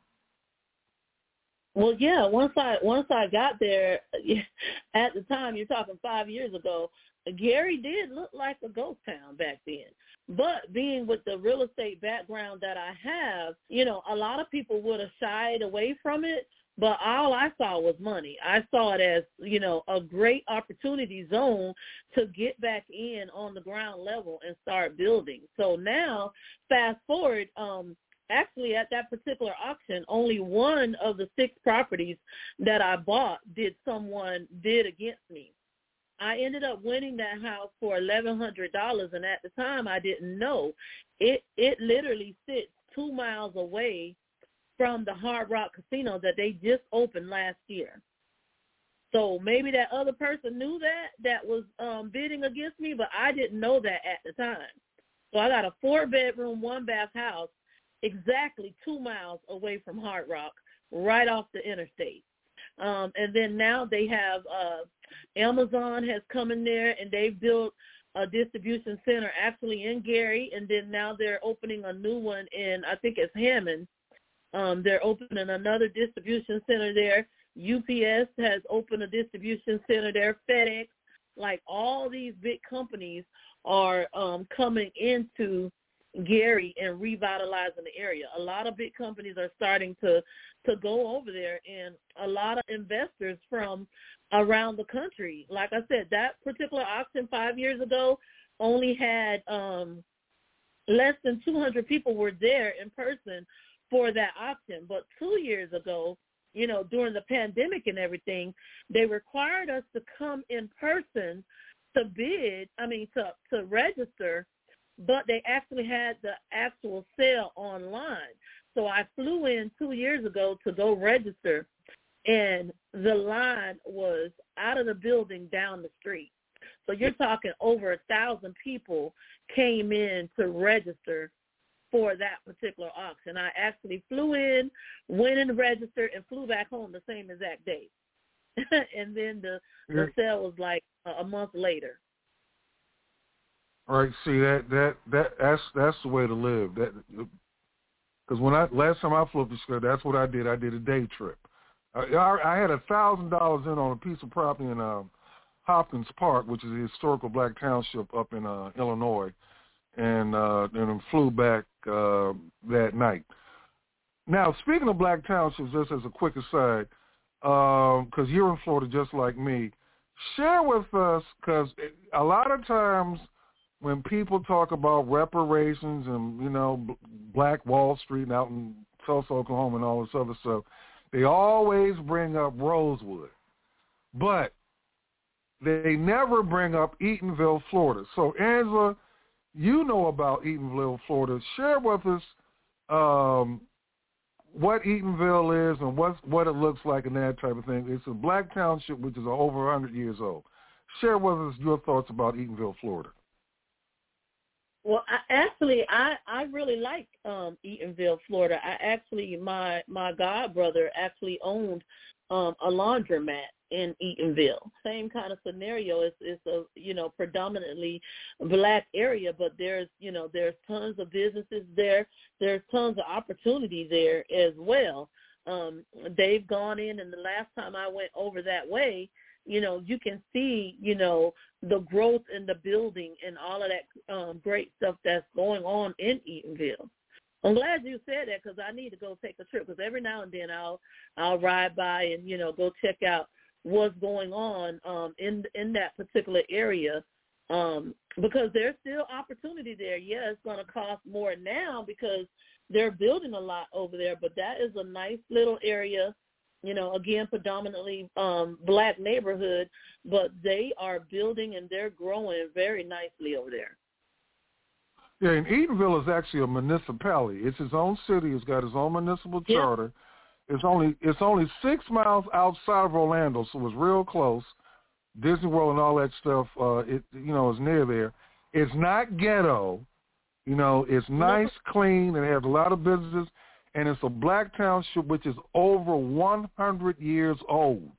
Well, yeah. Once I once I got there, at the time you're talking five years ago, Gary did look like a ghost town back then. But being with the real estate background that I have, you know, a lot of people would have shied away from it. But all I saw was money. I saw it as, you know, a great opportunity zone to get back in on the ground level and start building. So now, fast forward, um, actually at that particular auction, only one of the six properties that I bought did someone bid against me. I ended up winning that house for eleven hundred dollars, and at the time I didn't know. It it literally sits two miles away from the Hard Rock Casino that they just opened last year. So maybe that other person knew that, that was um, bidding against me, but I didn't know that at the time. So I got a four-bedroom, one-bath house exactly two miles away from Hard Rock, right off the interstate. Um, and then now they have uh, Amazon has come in there, and they've built a distribution center actually in Gary, and then now they're opening a new one in, I think it's Hammond. Um, they're opening another distribution center there. U P S has opened a distribution center there. FedEx, like all these big companies are um, coming into Gary and revitalizing the area. A lot of big companies are starting to, to go over there, and a lot of investors from around the country. Like I said, that particular auction five years ago only had um, less than two hundred people were there in person for that auction. But two years ago, you know, during the pandemic and everything, they required us to come in person to bid, I mean, to, to register, but they actually had the actual sale online. So I flew in two years ago to go register, and the line was out of the building down the street. So you're talking over a thousand people came in to register for that particular auction. I actually flew in, went and registered, and flew back home the same exact day. And then the, the sale was like a, a month later. All right, see that that that that's that's the way to live. That because when I last time I flew up the script, that's what I did. I did a day trip. I, I, I had a thousand dollars in on a piece of property in um, Hopkins Park, which is a historical black township up in uh, Illinois, and uh, then flew back uh, that night. Now, speaking of black townships, just as a quick aside, because um, you're in Florida just like me, share with us, because a lot of times when people talk about reparations and, you know, b- Black Wall Street and out in Tulsa, Oklahoma and all this other stuff, they always bring up Rosewood. But they never bring up Eatonville, Florida. So, Angela, you know about Eatonville, Florida. Share with us um, what Eatonville is and what what it looks like and that type of thing. It's a black township which is over one hundred years old. Share with us your thoughts about Eatonville, Florida. Well, I, actually, I, I really like um, Eatonville, Florida. I actually, my my god brother actually owned um, a laundromat in Eatonville. Same kind of scenario. It's, it's a you know predominantly black area, but there's you know there's tons of businesses there. There's tons of opportunity there as well. Um, they've gone in, and the last time I went over that way, you know, you can see, you know, the growth in the building and all of that um, great stuff that's going on in Eatonville. I'm glad you said that because I need to go take a trip because every now and then I'll I'll ride by and, you know, go check out what's going on um, in in that particular area um, because there's still opportunity there. Yeah, it's going to cost more now because they're building a lot over there, but that is a nice little area. You know, again, predominantly um, black neighborhood, but they are building and they're growing very nicely over there. Yeah, and Eatonville is actually a municipality. It's its own city. It's got its own municipal charter. Yeah. It's only it's only six miles outside of Orlando, so it's real close. Disney World and all that stuff, uh, it you know, is near there. It's not ghetto. You know, it's nice, clean, and it has a lot of businesses. And it's a black township which is over one hundred years old.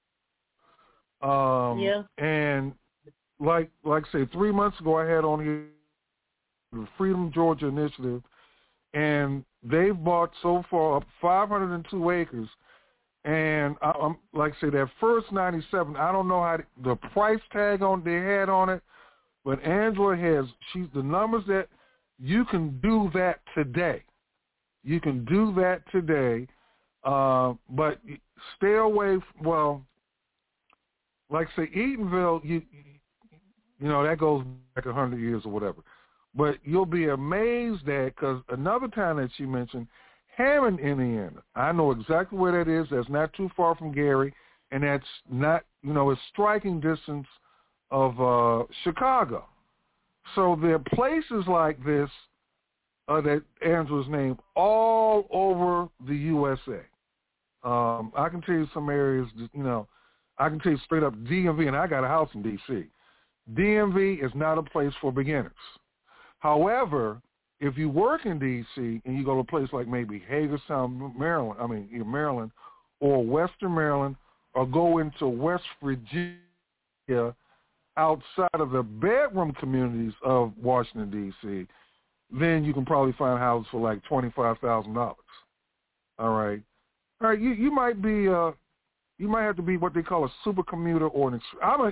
Um, yeah. And like, like say, three months ago, I had on here the Freedom Georgia Initiative, and they've bought so far up five hundred two acres. And I, I'm like say that first ninety-seven, I don't know how to, the price tag on they had on it, but Angela has she's the numbers that you can do that today. You can do that today, uh, but stay away. Well, like say Eatonville, you you know that goes back a hundred years or whatever. But you'll be amazed at because another town that you mentioned, Hammond, Indiana. I know exactly where that is. That's not too far from Gary, and that's not you know a striking distance of uh, Chicago. So there are places like this. Uh, that Angela's named all over the U S A. Um, I can tell you some areas, you know, I can tell you straight up D M V, and I got a house in D C. D M V is not a place for beginners. However, if you work in D C and you go to a place like maybe Hagerstown, Maryland, I mean Maryland, or Western Maryland, or go into West Virginia outside of the bedroom communities of Washington, D C, then you can probably find houses for like twenty-five thousand dollars. All right. All right, you, you might be, uh, you might have to be what they call a super commuter or an, ex- I'm a,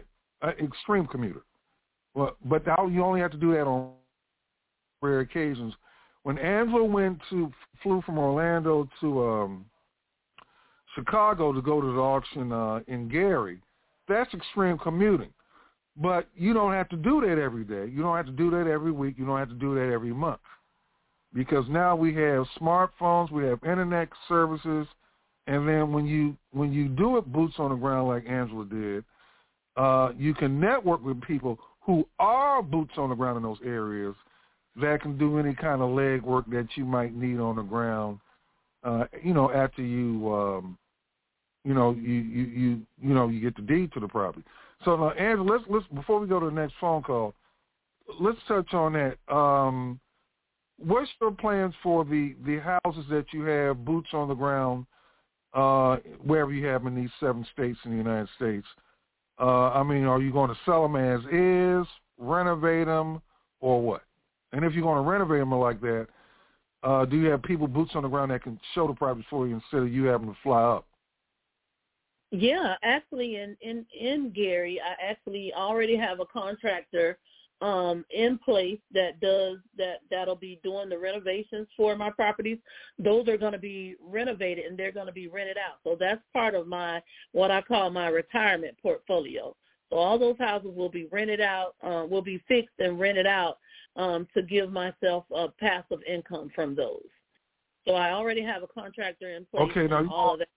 an extreme commuter. Well, but now you only have to do that on rare occasions. When Angela went to flew from Orlando to um, Chicago to go to the auction uh, in Gary, that's extreme commuting. But you don't have to do that every day. You don't have to do that every week. You don't have to do that every month. Because now we have smartphones, we have internet services, and then when you when you do it boots on the ground like Angela did, uh, you can network with people who are boots on the ground in those areas that can do any kind of leg work that you might need on the ground, uh, you know, after you, um, you know, you, you, you, you know, you get the deed to the property. So, now, Angela, let's, let's, before we go to the next phone call, let's touch on that. Um, what's your plans for the, the houses that you have, boots on the ground, uh, wherever you have in these seven states in the United States? Uh, I mean, are you going to sell them as is, renovate them, or what? And if you're going to renovate them like that, uh, do you have people boots on the ground that can show the property for you instead of you having to fly up? Yeah, actually, in, in, in Gary, I actually already have a contractor um, in place that does that. That'll be doing the renovations for my properties. Those are going to be renovated and they're going to be rented out. So that's part of my what I call my retirement portfolio. So all those houses will be rented out, uh, will be fixed and rented out um, to give myself a passive income from those. So I already have a contractor in place. Okay, now you all of that.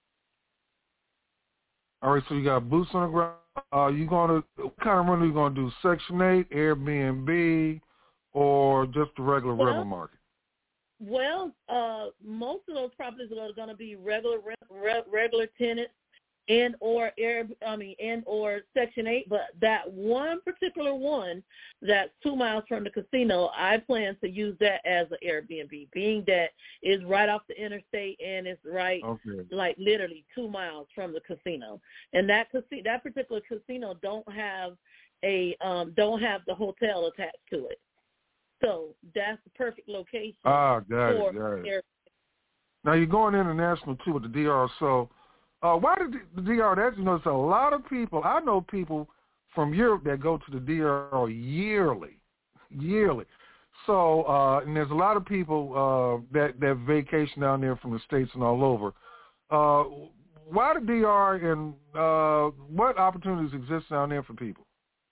All right, so you got boots on the ground. Uh, you gonna what kind of rental are you gonna do? Section eight, Airbnb, or just the regular well, rental market? Well, uh, most of those properties are going to be regular rent, re- regular tenants, and or air, I mean, and or Section eight. But that one particular one that's two miles from the casino, I plan to use that as an Airbnb, being that it's right off the interstate and it's right, okay. like literally two miles from the casino. And that casino, that particular casino, don't have a um, don't have the hotel attached to it. So that's the perfect location. Ah, got for it, got it. Air- now you're going international too with the D R. So uh, why did the D R? That's you know, it's a lot of people. I know people from Europe that go to the D R yearly, yearly. So uh, and there's a lot of people uh, that that vacation down there from the States and all over. Uh, why the D R and uh, what opportunities exist down there for people?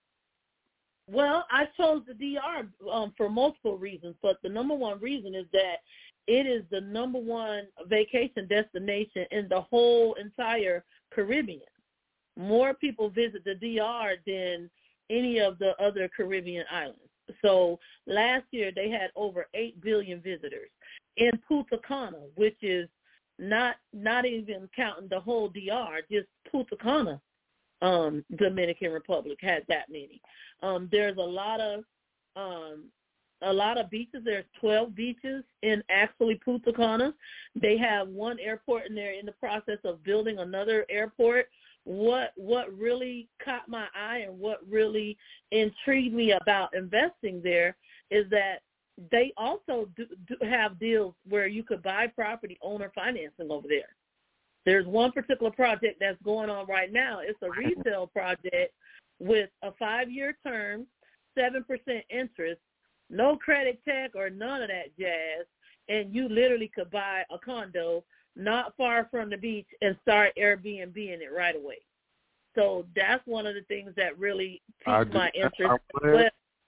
Well, I chose the D R um, for multiple reasons, but the number one reason is that it is the number one vacation destination in the whole entire Caribbean. More people visit the D R than any of the other Caribbean islands. So last year they had over eight billion visitors. In Punta Cana, which is not not even counting the whole D R, just Punta Cana, um, Dominican Republic had that many. Um, there's a lot of um, a lot of beaches. There's twelve beaches in actually Punta Cana. They have one airport, and they're in the process of building another airport. What what really caught my eye and what really intrigued me about investing there is that they also do, do have deals where you could buy property owner financing over there. There's one particular project that's going on right now. It's a resale project with a five-year term, seven percent interest, no credit check or none of that jazz, and you literally could buy a condo not far from the beach and start Airbnb in it right away. So that's one of the things that really piqued my interest. I'm glad,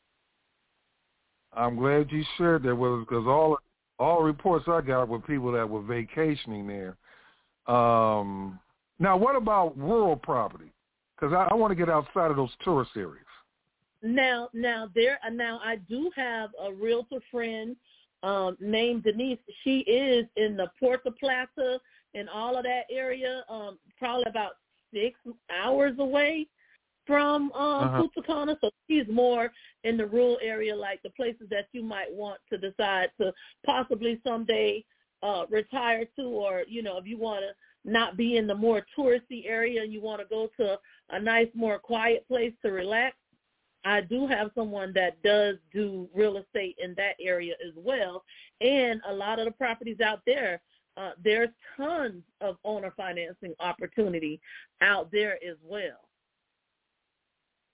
I'm glad you shared that with us because all all reports I got were people that were vacationing there. Um, now, what about rural property? Because I, I want to get outside of those tourist areas. Now, now there, now I do have a realtor friend um, named Denise. She is in the Puerto Plata and all of that area, um, probably about six hours away from um, uh-huh. Punta Cana. So she's more in the rural area, like the places that you might want to decide to possibly someday uh, retire to, or, you know, if you want to not be in the more touristy area and you want to go to a nice, more quiet place to relax. I do have someone that does do real estate in that area as well. And a lot of the properties out there, uh, there's tons of owner financing opportunity out there as well.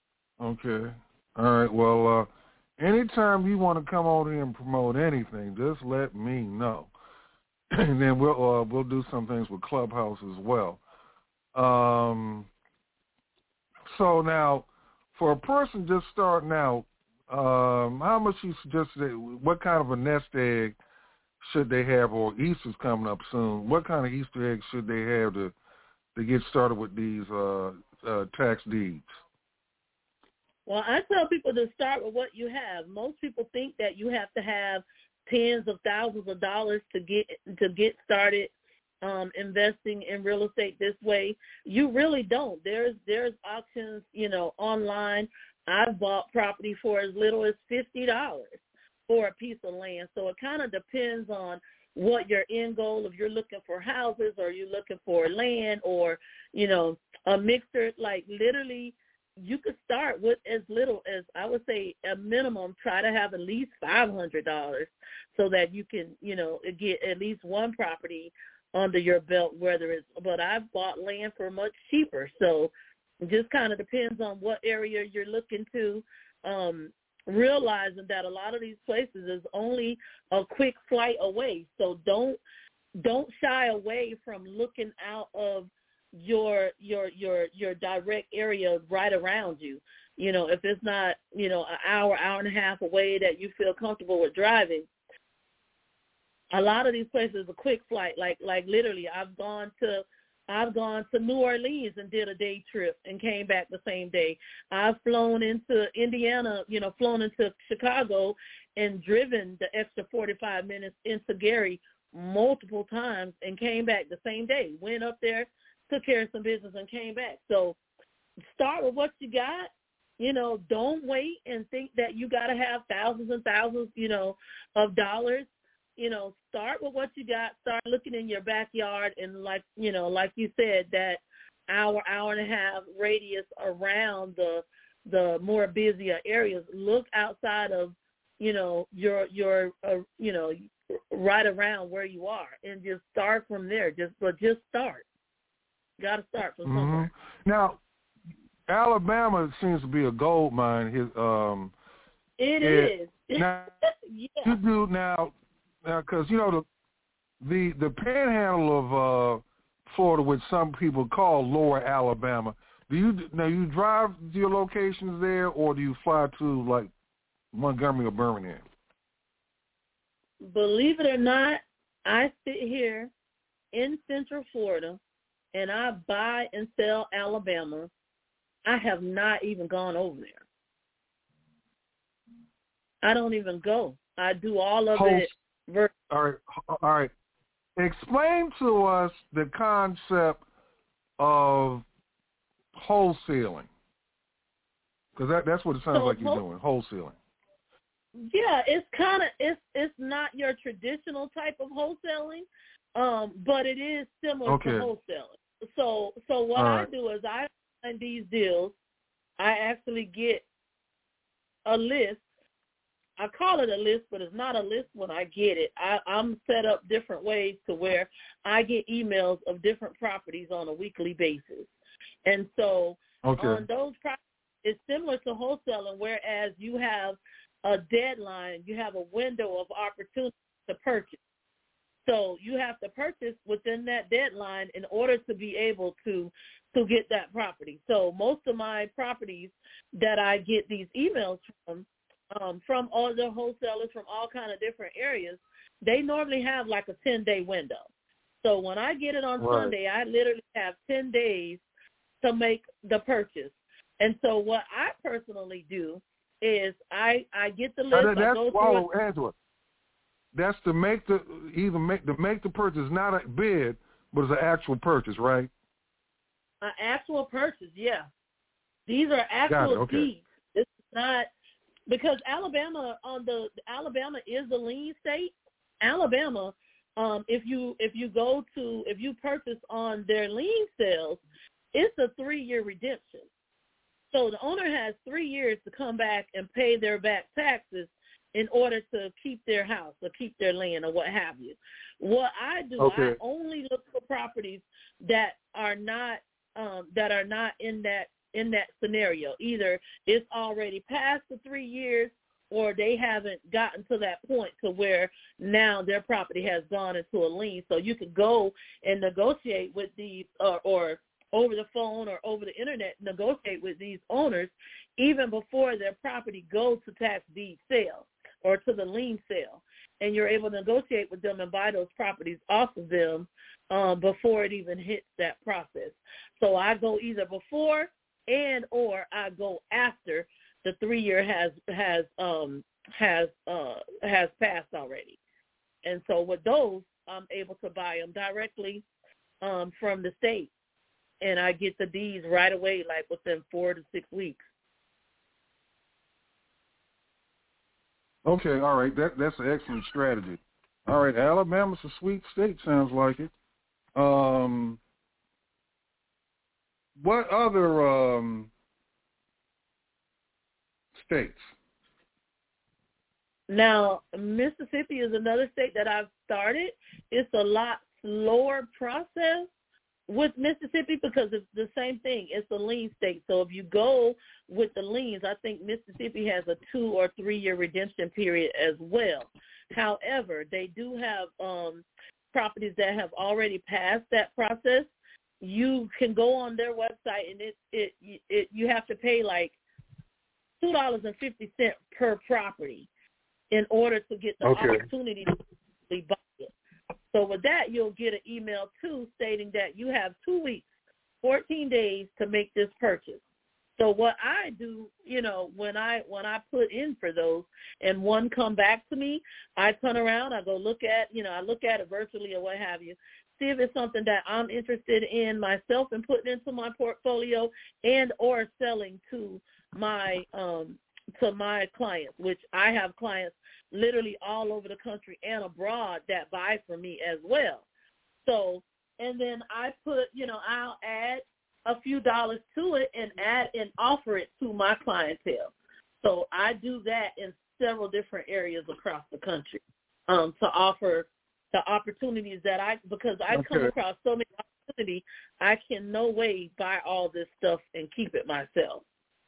Okay. All right. Well, uh, anytime you want to come on here and promote anything, just let me know, and then we'll uh, we'll do some things with Clubhouse as well. Um. So now, for a person just starting out, um, how much you suggest? What kind of a nest egg should they have? Or Easter's coming up soon. What kind of Easter eggs should they have to to get started with these uh, uh, tax deeds? Well, I tell people to start with what you have. Most people think that you have to have tens of thousands of dollars to get to get started um, investing in real estate this way. You really don't. There's there's auctions, you know, online. I've bought property for as little as fifty dollars for a piece of land. So it kind of depends on what your end goal, if you're looking for houses or you're looking for land or, you know, a mixture. Like literally, you could start with as little as, I would say, a minimum, try to have at least five hundred dollars so that you can, you know, get at least one property under your belt, whether it's, but I've bought land for much cheaper. So it just kind of depends on what area you're looking to, um, realizing that a lot of these places is only a quick flight away. So don't, don't shy away from looking out of your your your your direct area right around you. You know, if it's not, you know, an hour, hour and a half away that you feel comfortable with driving, a lot of these places a quick flight. Like like literally, I've gone to I've gone to New Orleans and did a day trip and came back the same day. I've flown into Indiana, you know, flown into Chicago and driven the extra forty-five minutes into Gary multiple times and came back the same day. Went up there, took care of some business and came back. So start with what you got. You know, don't wait and think that you got to have thousands and thousands, you know, of dollars. You know, start with what you got. Start looking in your backyard and, like, you know, like you said, that hour, hour and a half radius around the the more busier areas. Look outside of, you know, your your uh, you know, right around where you are, and just start from there. Just but just start. Got to start from somewhere. Mm-hmm. Now, Alabama seems to be a gold mine. His um, it, it is. Now, yeah. you do now, now because you know the the the panhandle of uh, Florida, which some people call Lower Alabama. Do you now you drive to your locations there, or do you fly to like Montgomery or Birmingham? Believe it or not, I sit here in Central Florida, and I buy and sell Alabama. I have not even gone over there. I don't even go. I do all of Whole, it. Ver- all right, all right. Explain to us the concept of wholesaling, because that, that's what it sounds so like you're whole- doing, wholesaling. Yeah, it's kind of it's it's not your traditional type of wholesaling, um, but it is similar okay. to wholesaling. So so what All I right. do is I find these deals. I actually get a list. I call it a list, but it's not a list when I get it. I, I'm set up different ways to where I get emails of different properties on a weekly basis. And so okay. on those properties, it's similar to wholesaling, whereas you have a deadline, you have a window of opportunity to purchase. So you have to purchase within that deadline in order to be able to to get that property. So most of my properties that I get these emails from, um, from all the wholesalers from all kind of different areas, they normally have like a ten-day window. So when I get it on right. Sunday, I literally have ten days to make the purchase. And so what I personally do is I, I get the list. Uh, that, that's, I go whoa, through Angela. That's to make the either make to make the purchase, not a bid, but it's an actual purchase, right? An actual purchase, yeah. These are actual okay. deeds. This is not because Alabama on the Alabama is a lien state. Alabama, um, if you if you go to if you purchase on their lien sales, it's a three year redemption. So the owner has three years to come back and pay their back taxes in order to keep their house or keep their land or what have you. What I do, okay. I only look for properties that are not um, that are not in that in that scenario. Either it's already past the three years or they haven't gotten to that point to where now their property has gone into a lien. So you could go and negotiate with these uh, or over the phone or over the internet, negotiate with these owners even before their property goes to tax deed sale or to the lien sale. And you're able to negotiate with them and buy those properties off of them um, before it even hits that process. So I go either before and or I go after the three year has has um, has uh, has passed already. And so with those, I'm able to buy them directly um, from the state, and I get the deeds right away, like within four to six weeks. Okay, all right. That that's an excellent strategy. All right, Alabama's a sweet state, sounds like it. Um, what other um, states? Now, Mississippi is another state that I've started. It's a lot slower process with Mississippi because it's the same thing. It's a lien state. So if you go with the liens, I think Mississippi has a two or three year redemption period as well. However, they do have um, properties that have already passed that process. You can go on their website and it it, it you have to pay like two dollars and fifty cents per property in order to get the okay. opportunity to buy it. So with that, you'll get an email, too, stating that you have two weeks, fourteen days to make this purchase. So what I do, you know, when I when I put in for those and one come back to me, I turn around, I go look at, you know, I look at it virtually or what have you, see if it's something that I'm interested in myself and putting into my portfolio and or selling to my um, to my clients, which I have clients literally all over the country and abroad that buy from me as well. So, and then I put, you know, I'll add a few dollars to it and add and offer it to my clientele. So I do that in several different areas across the country um, to offer the opportunities that I, because I okay. come across so many opportunities, I can no way buy all this stuff and keep it myself.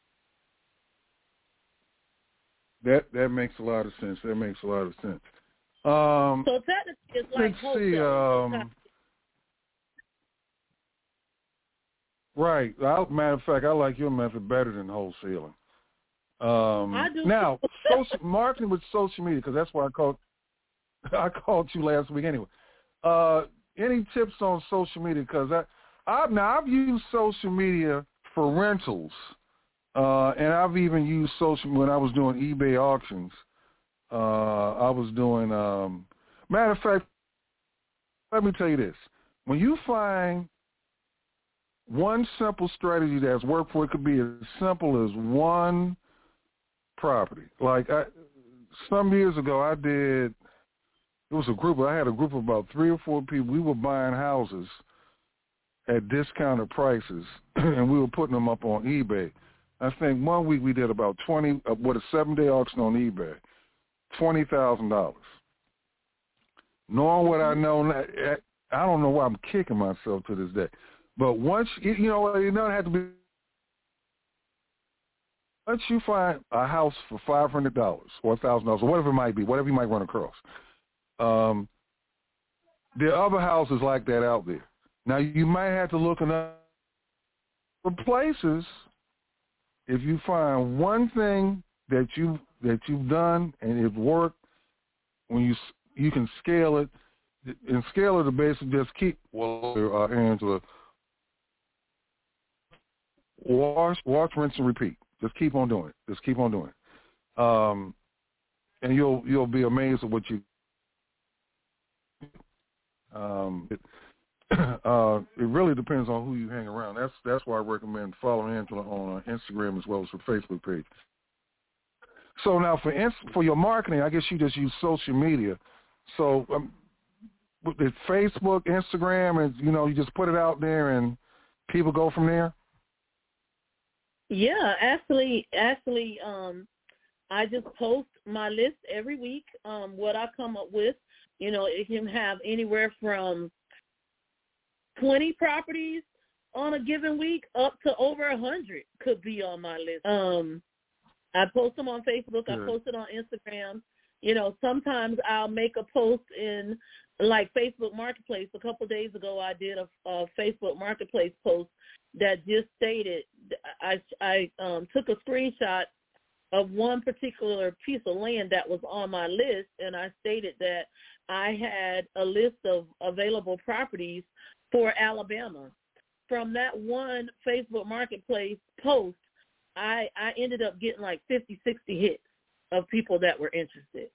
That that makes a lot of sense. That makes a lot of sense. Um, so technically, it's like let's see. Um, right. I, matter of fact, I like your method better than wholesaling. Um, I do. Now, social marketing with social media, because that's why I called. I called you last week anyway. Uh, any tips on social media? Because I, I now I've used social media for rentals. Uh, and I've even used social when I was doing eBay auctions. Uh, I was doing, um, matter of fact, let me tell you this. When you find one simple strategy that's worked for, it could be as simple as one property. Like I, some years ago, I did, it was a group, I had a group of about three or four people. We were buying houses at discounted prices, and we were putting them up on eBay. I think one week we did about twenty, uh, what a seven-day auction on eBay, twenty thousand dollars. Knowing what I know, I don't know why I'm kicking myself to this day. But once, you know, it doesn't have to be, once you find a house for five hundred dollars or one thousand dollars or whatever it might be, whatever you might run across, um, there are other houses like that out there. Now, you might have to look in other places. If you find one thing that you that you've done and it worked, when you you can scale it, and scale it to basically just keep well, uh, Angela, wash, wash, rinse, and repeat. Just keep on doing it. Just keep on doing it, um, and you'll you'll be amazed at what you. Um, it, Uh, it really depends on who you hang around. That's that's why I recommend following Angela on uh, Instagram as well as her Facebook page. So now for inst- for your marketing, I guess you just use social media. So um, with the Facebook, Instagram, and you know you just put it out there and people go from there. Yeah, actually, actually, um, I just post my list every week. Um, what I come up with, you know, it can have anywhere from twenty properties on a given week, up to over a hundred could be on my list. Um, I post them on Facebook. I post it on Instagram. You know, sometimes I'll make a post in like Facebook Marketplace. A couple of days ago, I did a, a Facebook Marketplace post that just stated I I um, took a screenshot of one particular piece of land that was on my list, and I stated that I had a list of available properties for Alabama. From that one Facebook Marketplace post, I, I ended up getting like fifty, sixty hits of people that were interested.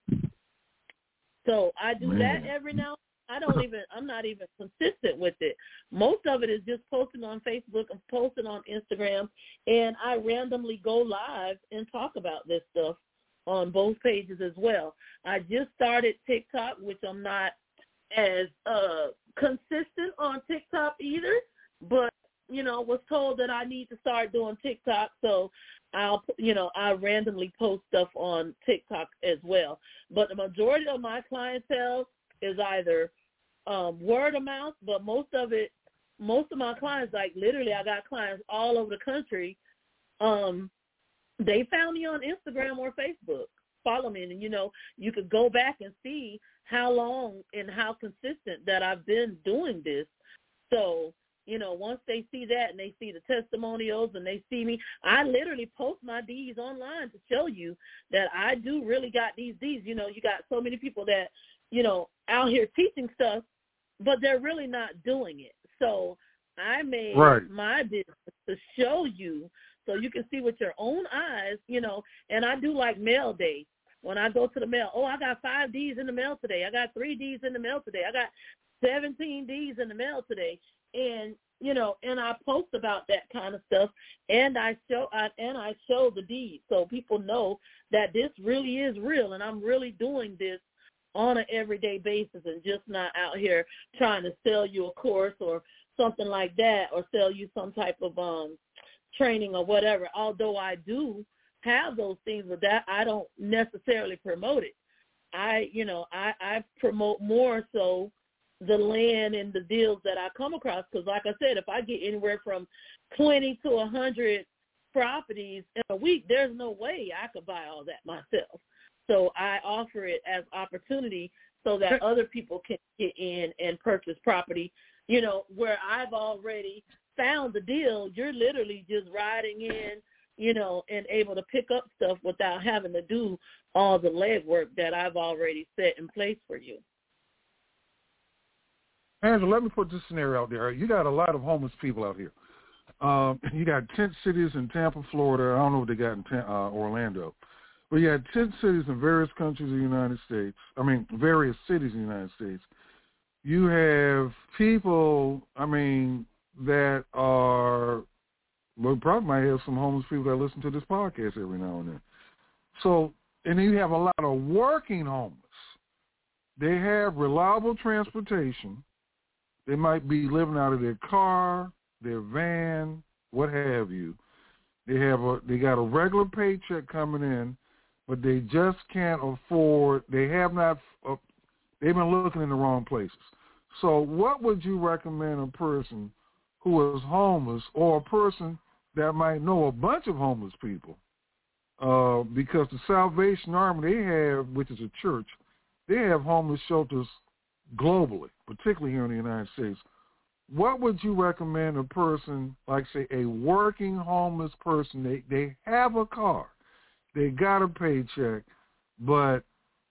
So I do Man. that every now and then. I don't even, I'm not even consistent with it. Most of it is just posting on Facebook and posting on Instagram, and I randomly go live and talk about this stuff on both pages as well. I just started TikTok, which I'm not as uh, consistent on TikTok either, but, you know, was told that I need to start doing TikTok, so I'll, you know, I randomly post stuff on TikTok as well. But the majority of my clientele is either um, word of mouth, but most of it, most of my clients, like literally I got clients all over the country, um, they found me on Instagram or Facebook. Follow me, and, you know, you could go back and see how long and how consistent that I've been doing this. So, you know, once they see that and they see the testimonials and they see me, I literally post my D's online to show you that I do really got these D's. You know, you got so many people that, you know, out here teaching stuff, but they're really not doing it. So I made right. my business to show you so you can see with your own eyes, you know, and I do like mail day. When I go to the mail, oh, I got five D's in the mail today. I got three D's in the mail today. I got seventeen D's in the mail today. And, you know, and I post about that kind of stuff, and I show I, and I show the D's so people know that this really is real, and I'm really doing this on an everyday basis and just not out here trying to sell you a course or something like that, or sell you some type of um training or whatever. Although I do have those things, but that I don't necessarily promote it. I, you know, I, I promote more so the land and the deals that I come across, because like I said, if I get anywhere from twenty to one hundred properties in a week, there's no way I could buy all that myself. So I offer it as opportunity so that other people can get in and purchase property, you know, where I've already found the deal. You're literally just riding in, you know, and able to pick up stuff without having to do all the legwork that I've already set in place for you. Angela, let me put this scenario out there. You got a lot of homeless people out here. Um, you got tent cities in Tampa, Florida. I don't know what they got in uh, Orlando. But you got tent cities in various countries of the United States. I mean, various cities in the United States. You have people, I mean, that are, well, probably might have some homeless people that listen to this podcast every now and then. So, and then you have a lot of working homeless. They have reliable transportation. They might be living out of their car, their van, what have you. They have a, they got a regular paycheck coming in, but they just can't afford, they have not, uh, they've been looking in the wrong places. So what would you recommend a person who is homeless, or a person that might know a bunch of homeless people? Uh, because the Salvation Army, they have, which is a church, they have homeless shelters globally, particularly here in the United States. What would you recommend a person, like, say, a working homeless person, they, they have a car, they got a paycheck, but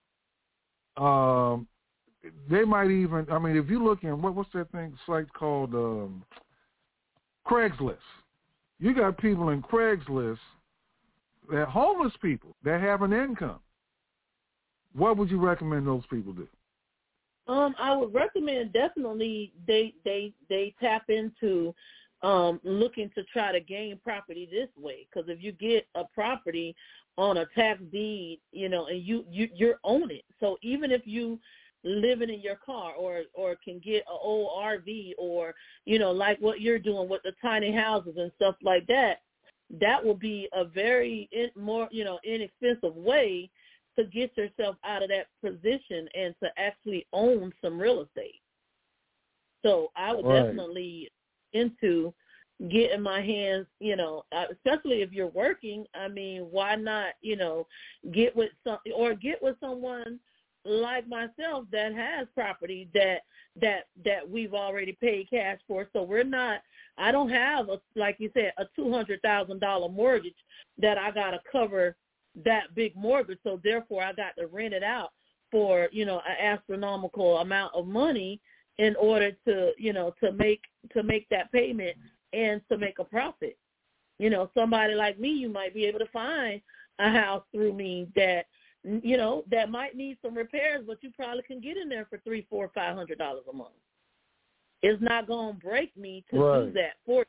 um, they might even, I mean, if you look in, what, what's that thing, site called um, Craigslist. You got people in Craigslist, that homeless people that have an income. What would you recommend those people do? Um, I would recommend definitely they they they tap into um, looking to try to gain property this way. Because if you get a property on a tax deed, you know, and you you you're own it. So even if you living in your car, or or can get an old R V, or, you know, like what you're doing with the tiny houses and stuff like that, that will be a very in, more you know inexpensive way to get yourself out of that position and to actually own some real estate. So I would right. definitely into get in my hands, you know, uh, especially if you're working. I mean, why not, you know, get with some or get with someone like myself that has property that that that we've already paid cash for. So we're not. I don't have a like you said a two hundred thousand dollar mortgage that I got to cover that big mortgage. So therefore, I got to rent it out for, you know, an astronomical amount of money in order to, you know, to make to make that payment and to make a profit. You know, somebody like me, you might be able to find a house through me that, you know, that might need some repairs, but you probably can get in there for three, four, five hundred dollars a month. It's not going to break me to Right. do that for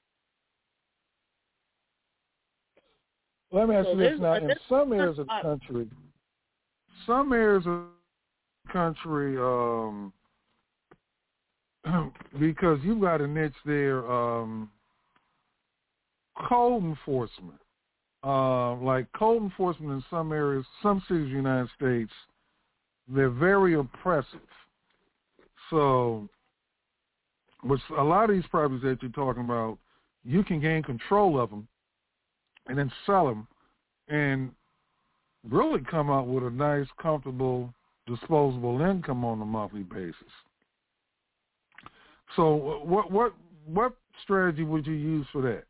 you. Let me ask So you this there's- now. In there's- some areas of the country, some areas of the country, um, because you've got a niche there, um, code enforcement. Uh, like code enforcement in some areas, some cities of the United States, they're very oppressive. So, with a lot of these properties that you're talking about, you can gain control of them and then sell them and really come out with a nice, comfortable, disposable income on a monthly basis. So what what what strategy would you use for that?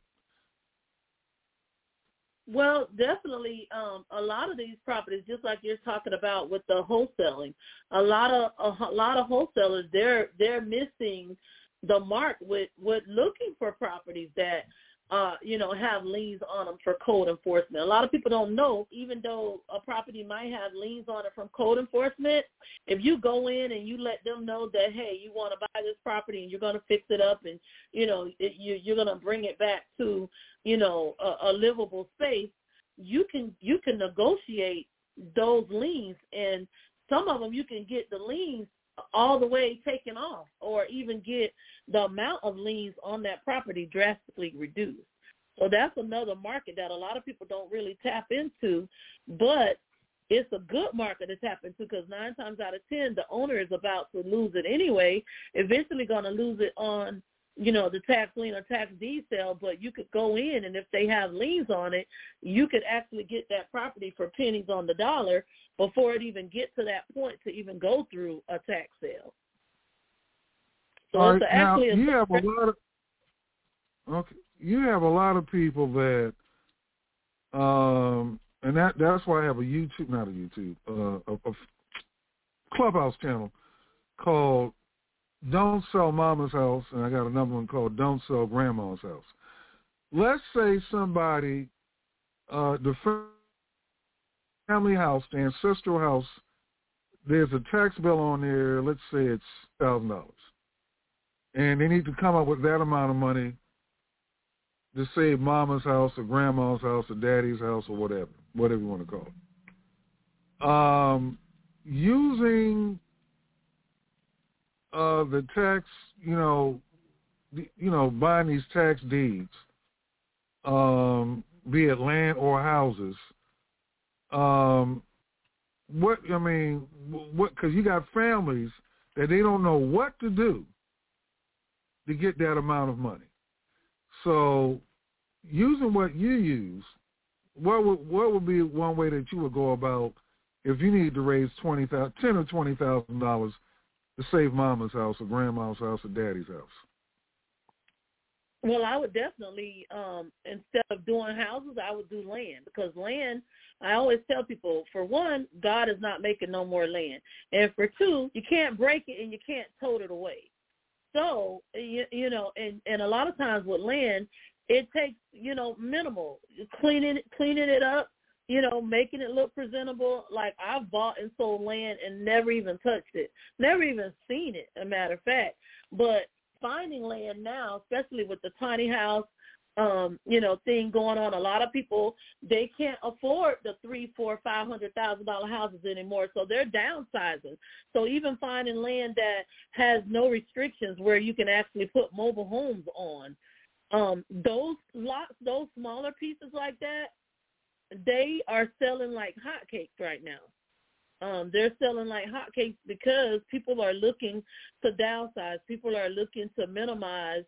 Well, definitely, um, a lot of these properties, just like you're talking about with the wholesaling, a lot of a, a lot of wholesalers, they're they're missing the mark with, with looking for properties that, uh, you know, have liens on them for code enforcement. A lot of people don't know, even though a property might have liens on it from code enforcement, if you go in and you let them know that, hey, you want to buy this property and you're going to fix it up and, you know, it, you, you're going to bring it back to, you know, a, a livable space, you can you can negotiate those liens, and some of them you can get the liens all the way taken off, or even get the amount of liens on that property drastically reduced. So that's another market that a lot of people don't really tap into, but it's a good market to tap into because nine times out of ten, the owner is about to lose it anyway, eventually going to lose it on, you know, the tax lien or tax deed sale, but you could go in, and if they have liens on it, you could actually get that property for pennies on the dollar before it even gets to that point to even go through a tax sale. So All it's right, now, actually a you have a lot of okay. You have a lot of people that, um, and that that's why I have a YouTube, not a YouTube, uh, a, a Clubhouse channel called Don't Sell Mama's House, and I got another one called Don't Sell Grandma's House. Let's say somebody, uh, the family house, the ancestral house, there's a tax bill on there, let's say it's one thousand dollars. And they need to come up with that amount of money to save mama's house or grandma's house or daddy's house or whatever, whatever you want to call it. Um, using uh, the tax, you know, the, you know, buying these tax deeds, um, be it land or houses, um, what, I mean, what, because you got families that they don't know what to do to get that amount of money. So using what you use, what would what would be one way that you would go about if you need to raise twenty thousand, ten or twenty thousand dollars to save mama's house or grandma's house or daddy's house? Well, I would definitely, um, instead of doing houses, I would do land, because land, I always tell people, for one, God is not making no more land. And for two, you can't break it and you can't tote it away. So, you, you know, and, and a lot of times with land, it takes, you know, minimal, cleaning, cleaning it up, you know, making it look presentable. Like, I've bought and sold land and never even touched it, never even seen it, a matter of fact. But finding land now, especially with the tiny house, um, you know, thing going on, a lot of people, they can't afford the three, four, five hundred thousand dollar houses anymore, so they're downsizing. So even finding land that has no restrictions where you can actually put mobile homes on, um, those lots, those smaller pieces like that, they are selling like hotcakes right now. Um, they're selling like hotcakes because people are looking to downsize. People are looking to minimize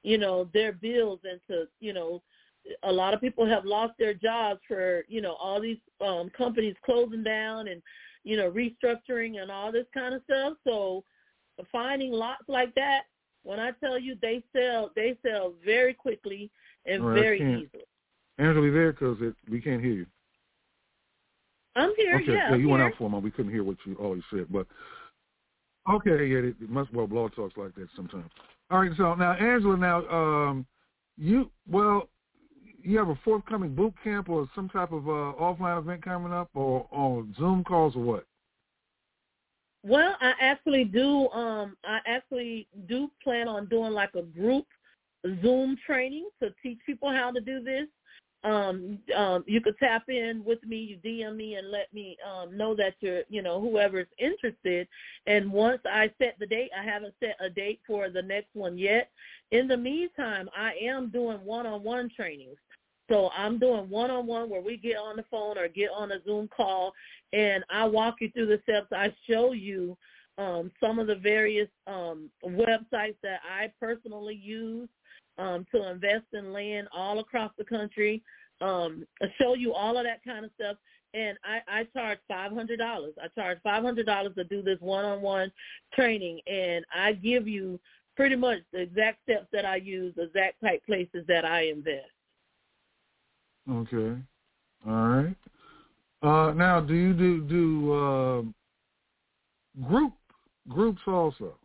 you know, their bills and to, you know, a lot of people have lost their jobs for, you know, all these um, companies closing down and, you know, restructuring and all this kind of stuff. So finding lots like that, when I tell you they sell, they sell very quickly and right, very easily. Angela, you there? Because we can't hear you. I'm here, okay. yeah. Yeah, you I'm went here. out for a moment. We couldn't hear what you all you said, but okay, yeah, it, it must. Well, Blog Talk's like that sometimes. All right, so now Angela, now um, you well, you have a forthcoming boot camp or some type of uh, offline event coming up, or on Zoom calls or what? Well, I actually do. Um, I actually do plan on doing like a group Zoom training to teach people how to do this. Um, um, you could tap in with me, you D M me and let me um, know that you're, you know, whoever's interested. And once I set the date, I haven't set a date for the next one yet. In the meantime, I am doing one-on-one trainings. So I'm doing one-on-one where we get on the phone or get on a Zoom call, and I walk you through the steps. I show you um, some of the various um, websites that I personally use Um, to invest in land all across the country, um, show you all of that kind of stuff. And I, I charge five hundred dollars. I charge five hundred dollars to do this one-on-one training, and I give you pretty much the exact steps that I use, the exact type places that I invest. Okay. All right. Uh, now, do you do, do uh, group groups also?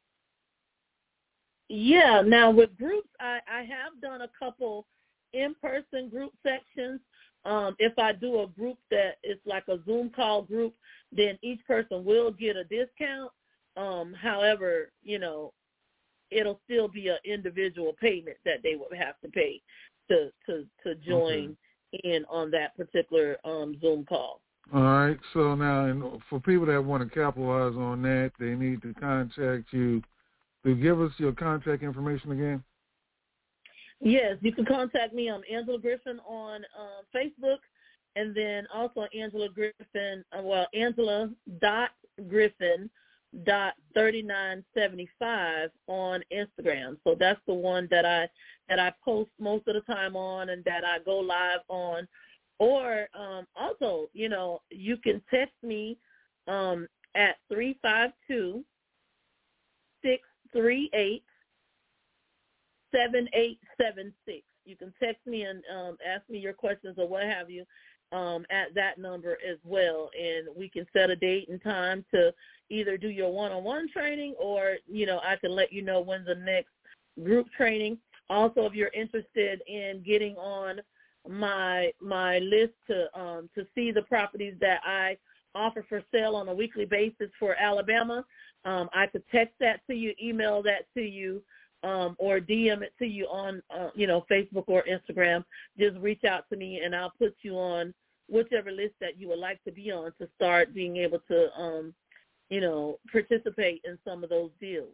Yeah. Now with groups, I, I have done a couple in-person group sections. Um, if I do a group that is like a Zoom call group, then each person will get a discount. Um, however, you know, it'll still be an individual payment that they would have to pay to to, to join okay. in on that particular um, Zoom call. All right. So now, for people that want to capitalize on that, they need to contact you. To give us your contact information again? Yes, you can contact me. I'm Angela Griffin on uh, Facebook, and then also Angela Griffin, uh, well, Angela dot Griffin dot thirty-nine seventy-five on Instagram. So that's the one that I that I post most of the time on and that I go live on. Or um, also, you know, you can text me um, at three five two, six three eight, seven eight seven six. You can text me and um, ask me your questions or what have you um, at that number as well, and we can set a date and time to either do your one-on-one training or, you know, I can let you know when the next group training. Also, if you're interested in getting on my my list to um, to see the properties that I offer for sale on a weekly basis for Alabama, Um, I could text that to you, email that to you, um, or D M it to you on, uh, you know, Facebook or Instagram. Just reach out to me, and I'll put you on whichever list that you would like to be on to start being able to, um, you know, participate in some of those deals.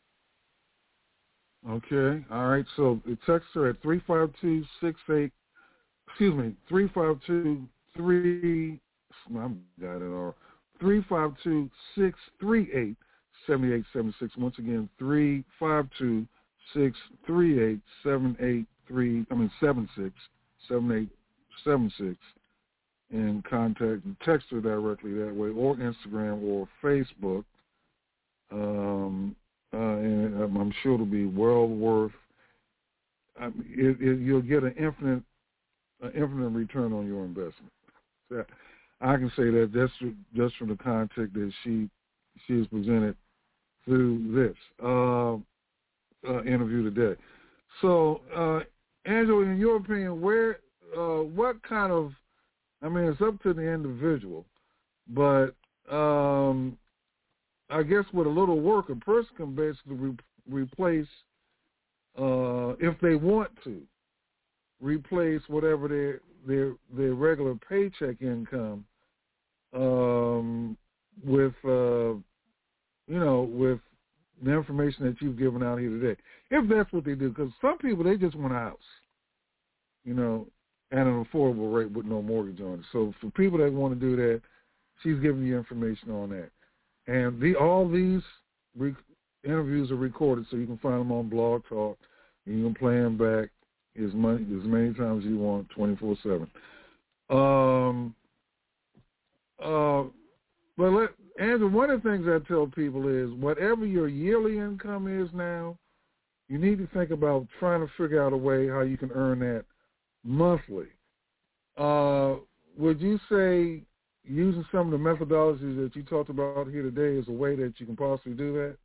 Okay. All right. So text her at three five two six eight. Excuse me, three five two three. I got it all. Three five two six three eight. seven eight seven six. Once again, three five two six three eight seven eight three. I mean seven six seven eight seven six, and contact and text her directly that way, or Instagram or Facebook. Um, uh, and I'm sure it'll be well worth. I mean, it, it, you'll get an infinite, an infinite return on your investment. So I can say that just just from the context that she she has presented through this uh, uh, interview today. So, uh, Angela, in your opinion, where, uh, what kind of, I mean, it's up to the individual, but um, I guess with a little work, a person can basically re- replace, uh, if they want to, replace whatever their their their regular paycheck income um, with. Uh, you know, with the information that you've given out here today. If that's what they do, because some people, they just want a house, you know, at an affordable rate with no mortgage on it. So for people that want to do that, she's giving you information on that. And the all these re- interviews are recorded, so you can find them on Blog Talk. You can play them back as many, as many times as you want, twenty-four seven. Um, uh, but let, Andrew, one of the things I tell people is whatever your yearly income is now, you need to think about trying to figure out a way how you can earn that monthly. Uh, would you say using some of the methodologies that you talked about here today is a way that you can possibly do that?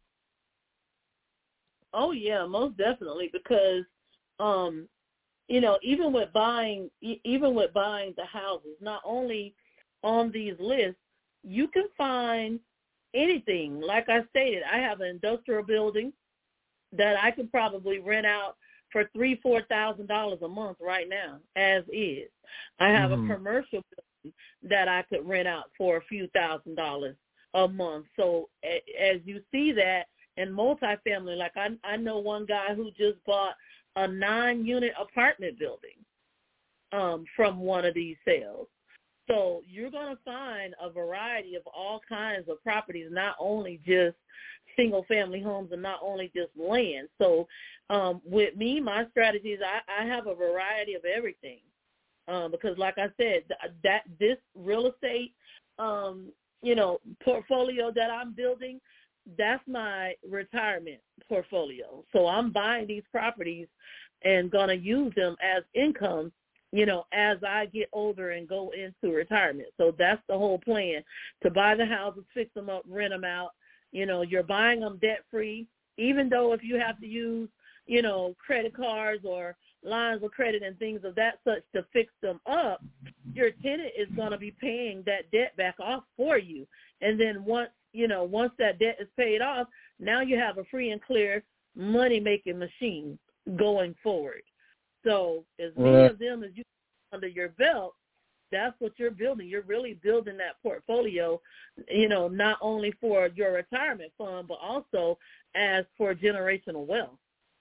Oh, yeah, most definitely, because, um, you know, even with buying, even with buying the houses, not only on these lists, you can find anything. Like I stated, I have an industrial building that I could probably rent out for three, four thousand dollars a month right now, as is. I have mm-hmm. a commercial building that I could rent out for a few thousand dollars a month. So as you see that in multifamily, like I, I know one guy who just bought a nine-unit apartment building um, from one of these sales. So you're going to find a variety of all kinds of properties, not only just single-family homes and not only just land. So um, with me, my strategy is I, I have a variety of everything um, because, like I said, that this real estate, um, you know, portfolio that I'm building, that's my retirement portfolio. So I'm buying these properties and going to use them as income, you know, as I get older and go into retirement. So that's the whole plan, to buy the houses, fix them up, rent them out. You know, you're buying them debt-free, even though if you have to use, you know, credit cards or lines of credit and things of that such to fix them up, your tenant is going to be paying that debt back off for you. And then once, you know, once that debt is paid off, now you have a free and clear money-making machine going forward. So as many right. of them as you have under your belt, that's what you're building. You're really building that portfolio, you know, not only for your retirement fund, but also as for generational wealth.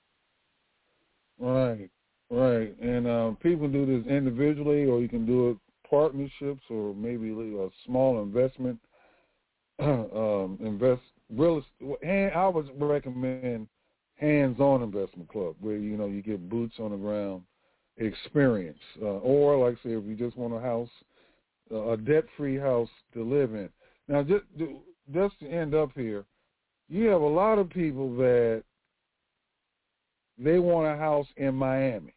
Right, right. And uh, people do this individually, or you can do it partnerships, or maybe a small investment. um, invest real. I would recommend hands-on investment club where you know you get boots on the ground experience, uh, or like I say, if you just want a house, uh, a debt-free house to live in. Now, just just to end up here, you have a lot of people that they want a house in Miami,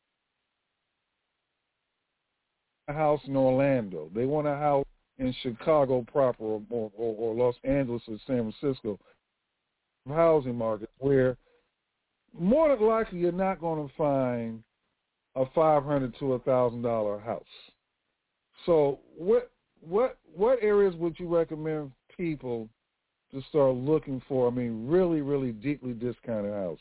a house in Orlando. They want a house in Chicago proper, or, or, or Los Angeles or San Francisco, housing market where more than likely you're not going to find a five hundred to a thousand dollar house. So, what what what areas would you recommend people to start looking for? I mean, really, really deeply discounted houses.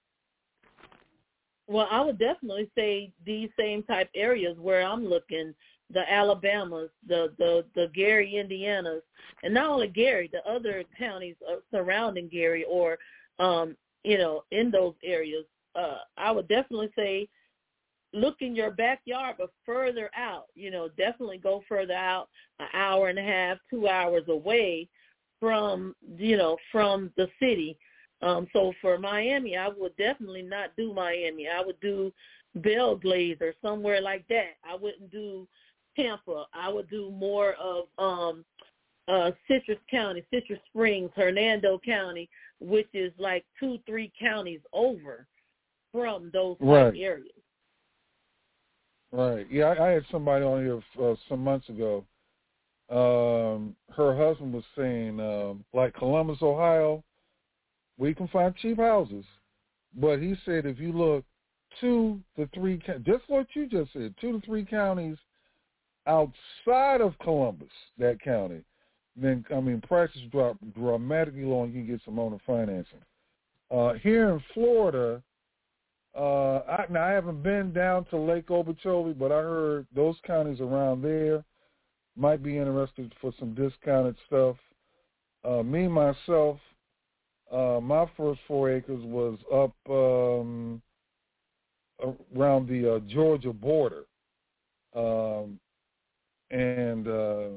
Well, I would definitely say these same type areas where I'm looking. The Alabamas, the, the, the Gary, Indianas, and not only Gary, the other counties surrounding Gary or, um, you know, in those areas. Uh, I would definitely say look in your backyard, but further out, you know, definitely go further out, an hour and a half, two hours away from, you know, from the city. Um, so for Miami, I would definitely not do Miami. I would do Belle Glade or somewhere like that. I wouldn't do Tampa. I would do more of um, uh, Citrus County, Citrus Springs, Hernando County, which is like two, three counties over from those right. areas. Right. Yeah, I, I had somebody on here uh, some months ago. Um, her husband was saying, um, like Columbus, Ohio, we can find cheap houses. But he said if you look two to three, just what you just said, two to three counties outside of Columbus, that county, then, I mean, prices drop dramatically low and you can get some owner financing. Uh, here in Florida, uh, I, now I haven't been down to Lake Okeechobee, but I heard those counties around there might be interested for some discounted stuff. Uh, me, myself, uh, my first four acres was up um, around the uh, Georgia border. Um, and uh,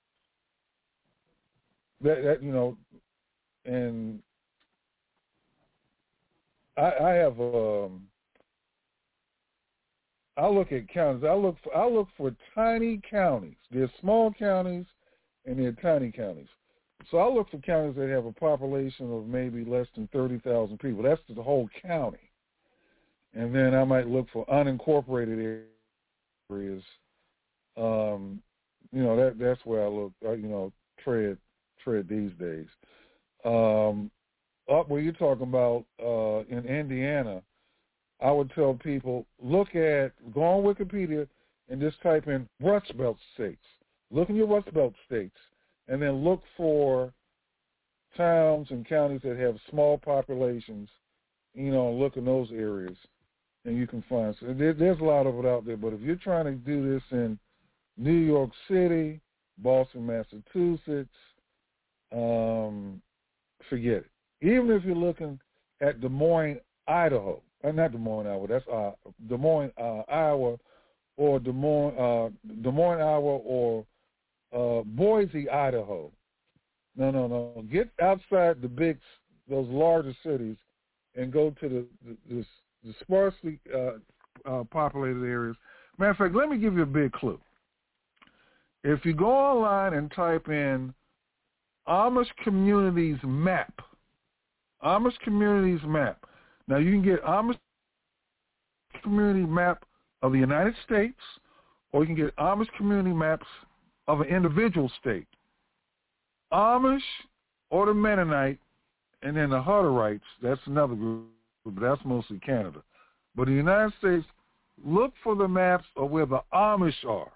that, that, you know, and I, I have um, I look at counties. I look for I look for tiny counties. There's small counties and there are tiny counties. So I look for counties that have a population of maybe less than thirty thousand people. That's the whole county. And then I might look for unincorporated areas. Um, you know, that that's where I look, uh, you know, tread, tread these days. Um, up where you're talking about uh, in Indiana, I would tell people, look at, go on Wikipedia and just type in Rust Belt states. Look in your Rust Belt states and then look for towns and counties that have small populations, you know, look in those areas and you can find. So there, there's a lot of it out there, but if you're trying to do this in New York City, Boston, Massachusetts, um, forget it. Even if you're looking at Des Moines, Idaho, uh, not Des Moines, Iowa, that's uh, Des Moines, uh, Iowa, or Des Moines, uh, Des Moines, Iowa, or uh, Boise, Idaho. No, no, no. Get outside the big, those larger cities, and go to the the, the, the sparsely uh, uh, populated areas. Matter of fact, let me give you a big clue. If you go online and type in Amish Communities Map, Amish Communities Map. Now, you can get Amish Community Map of the United States, or you can get Amish Community Maps of an individual state. Amish or the Mennonite, and then the Hutterites, that's another group, but that's mostly Canada. But in the United States, look for the maps of where the Amish are.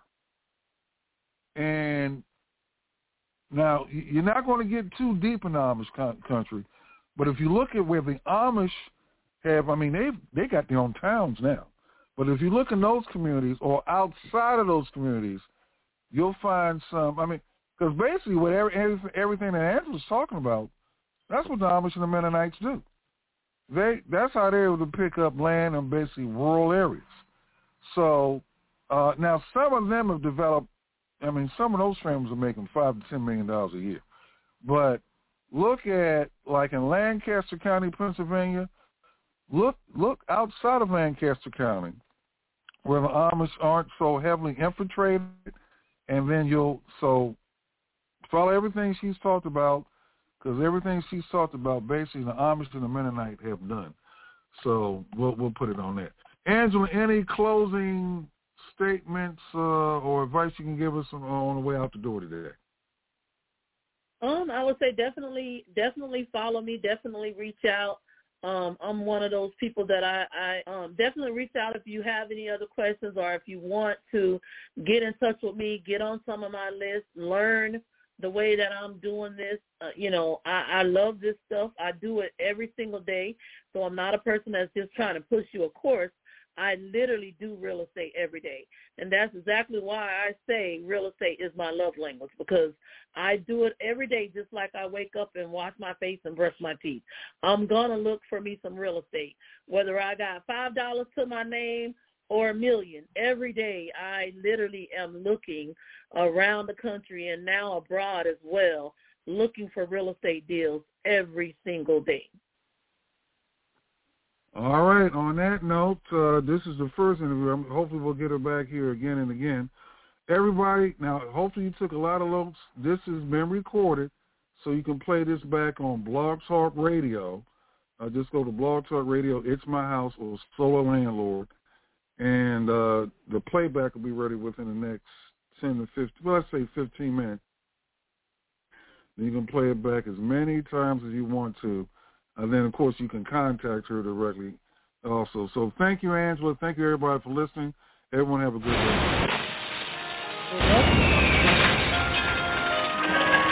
And now, you're not going to get too deep in the Amish country, but if you look at where the Amish have, I mean, they've they got their own towns now. But if you look in those communities or outside of those communities, you'll find some, I mean, because basically what every, everything that Angela's talking about, that's what the Amish and the Mennonites do. They That's how they're able to pick up land in basically rural areas. So uh, now some of them have developed, I mean, some of those families are making five to ten million dollars a year. But look at, like in Lancaster County, Pennsylvania, look look outside of Lancaster County, where the Amish aren't so heavily infiltrated, and then you'll, so follow everything she's talked about, because everything she's talked about, basically the Amish and the Mennonite have done. So we'll we'll put it on that. Angela, any closing statements uh, or advice you can give us on, on the way out the door today? Um, I would say definitely, definitely follow me. Definitely reach out. Um, I'm one of those people that I, I um, definitely reach out if you have any other questions, or if you want to get in touch with me, get on some of my lists, learn the way that I'm doing this. Uh, you know, I, I love this stuff. I do it every single day. So I'm not a person that's just trying to push you a course. I literally do real estate every day. And that's exactly why I say real estate is my love language, because I do it every day just like I wake up and wash my face and brush my teeth. I'm going to look for me some real estate, whether I got five dollars to my name or a million. Every day I literally am looking around the country and now abroad as well, looking for real estate deals every single day. All right. On that note, uh, this is the first interview. Hopefully we'll get her back here again and again. Everybody, now hopefully you took a lot of notes. This has been recorded, so you can play this back on Blog Talk Radio. Uh, just go to Blog Talk Radio, It's My House, or Solo Landlord, and uh, the playback will be ready within the next ten to fifteen, well, let's say fifteen minutes. You can play it back as many times as you want to. And then, of course, you can contact her directly also. So thank you, Angela. Thank you, everybody, for listening. Everyone have a good day.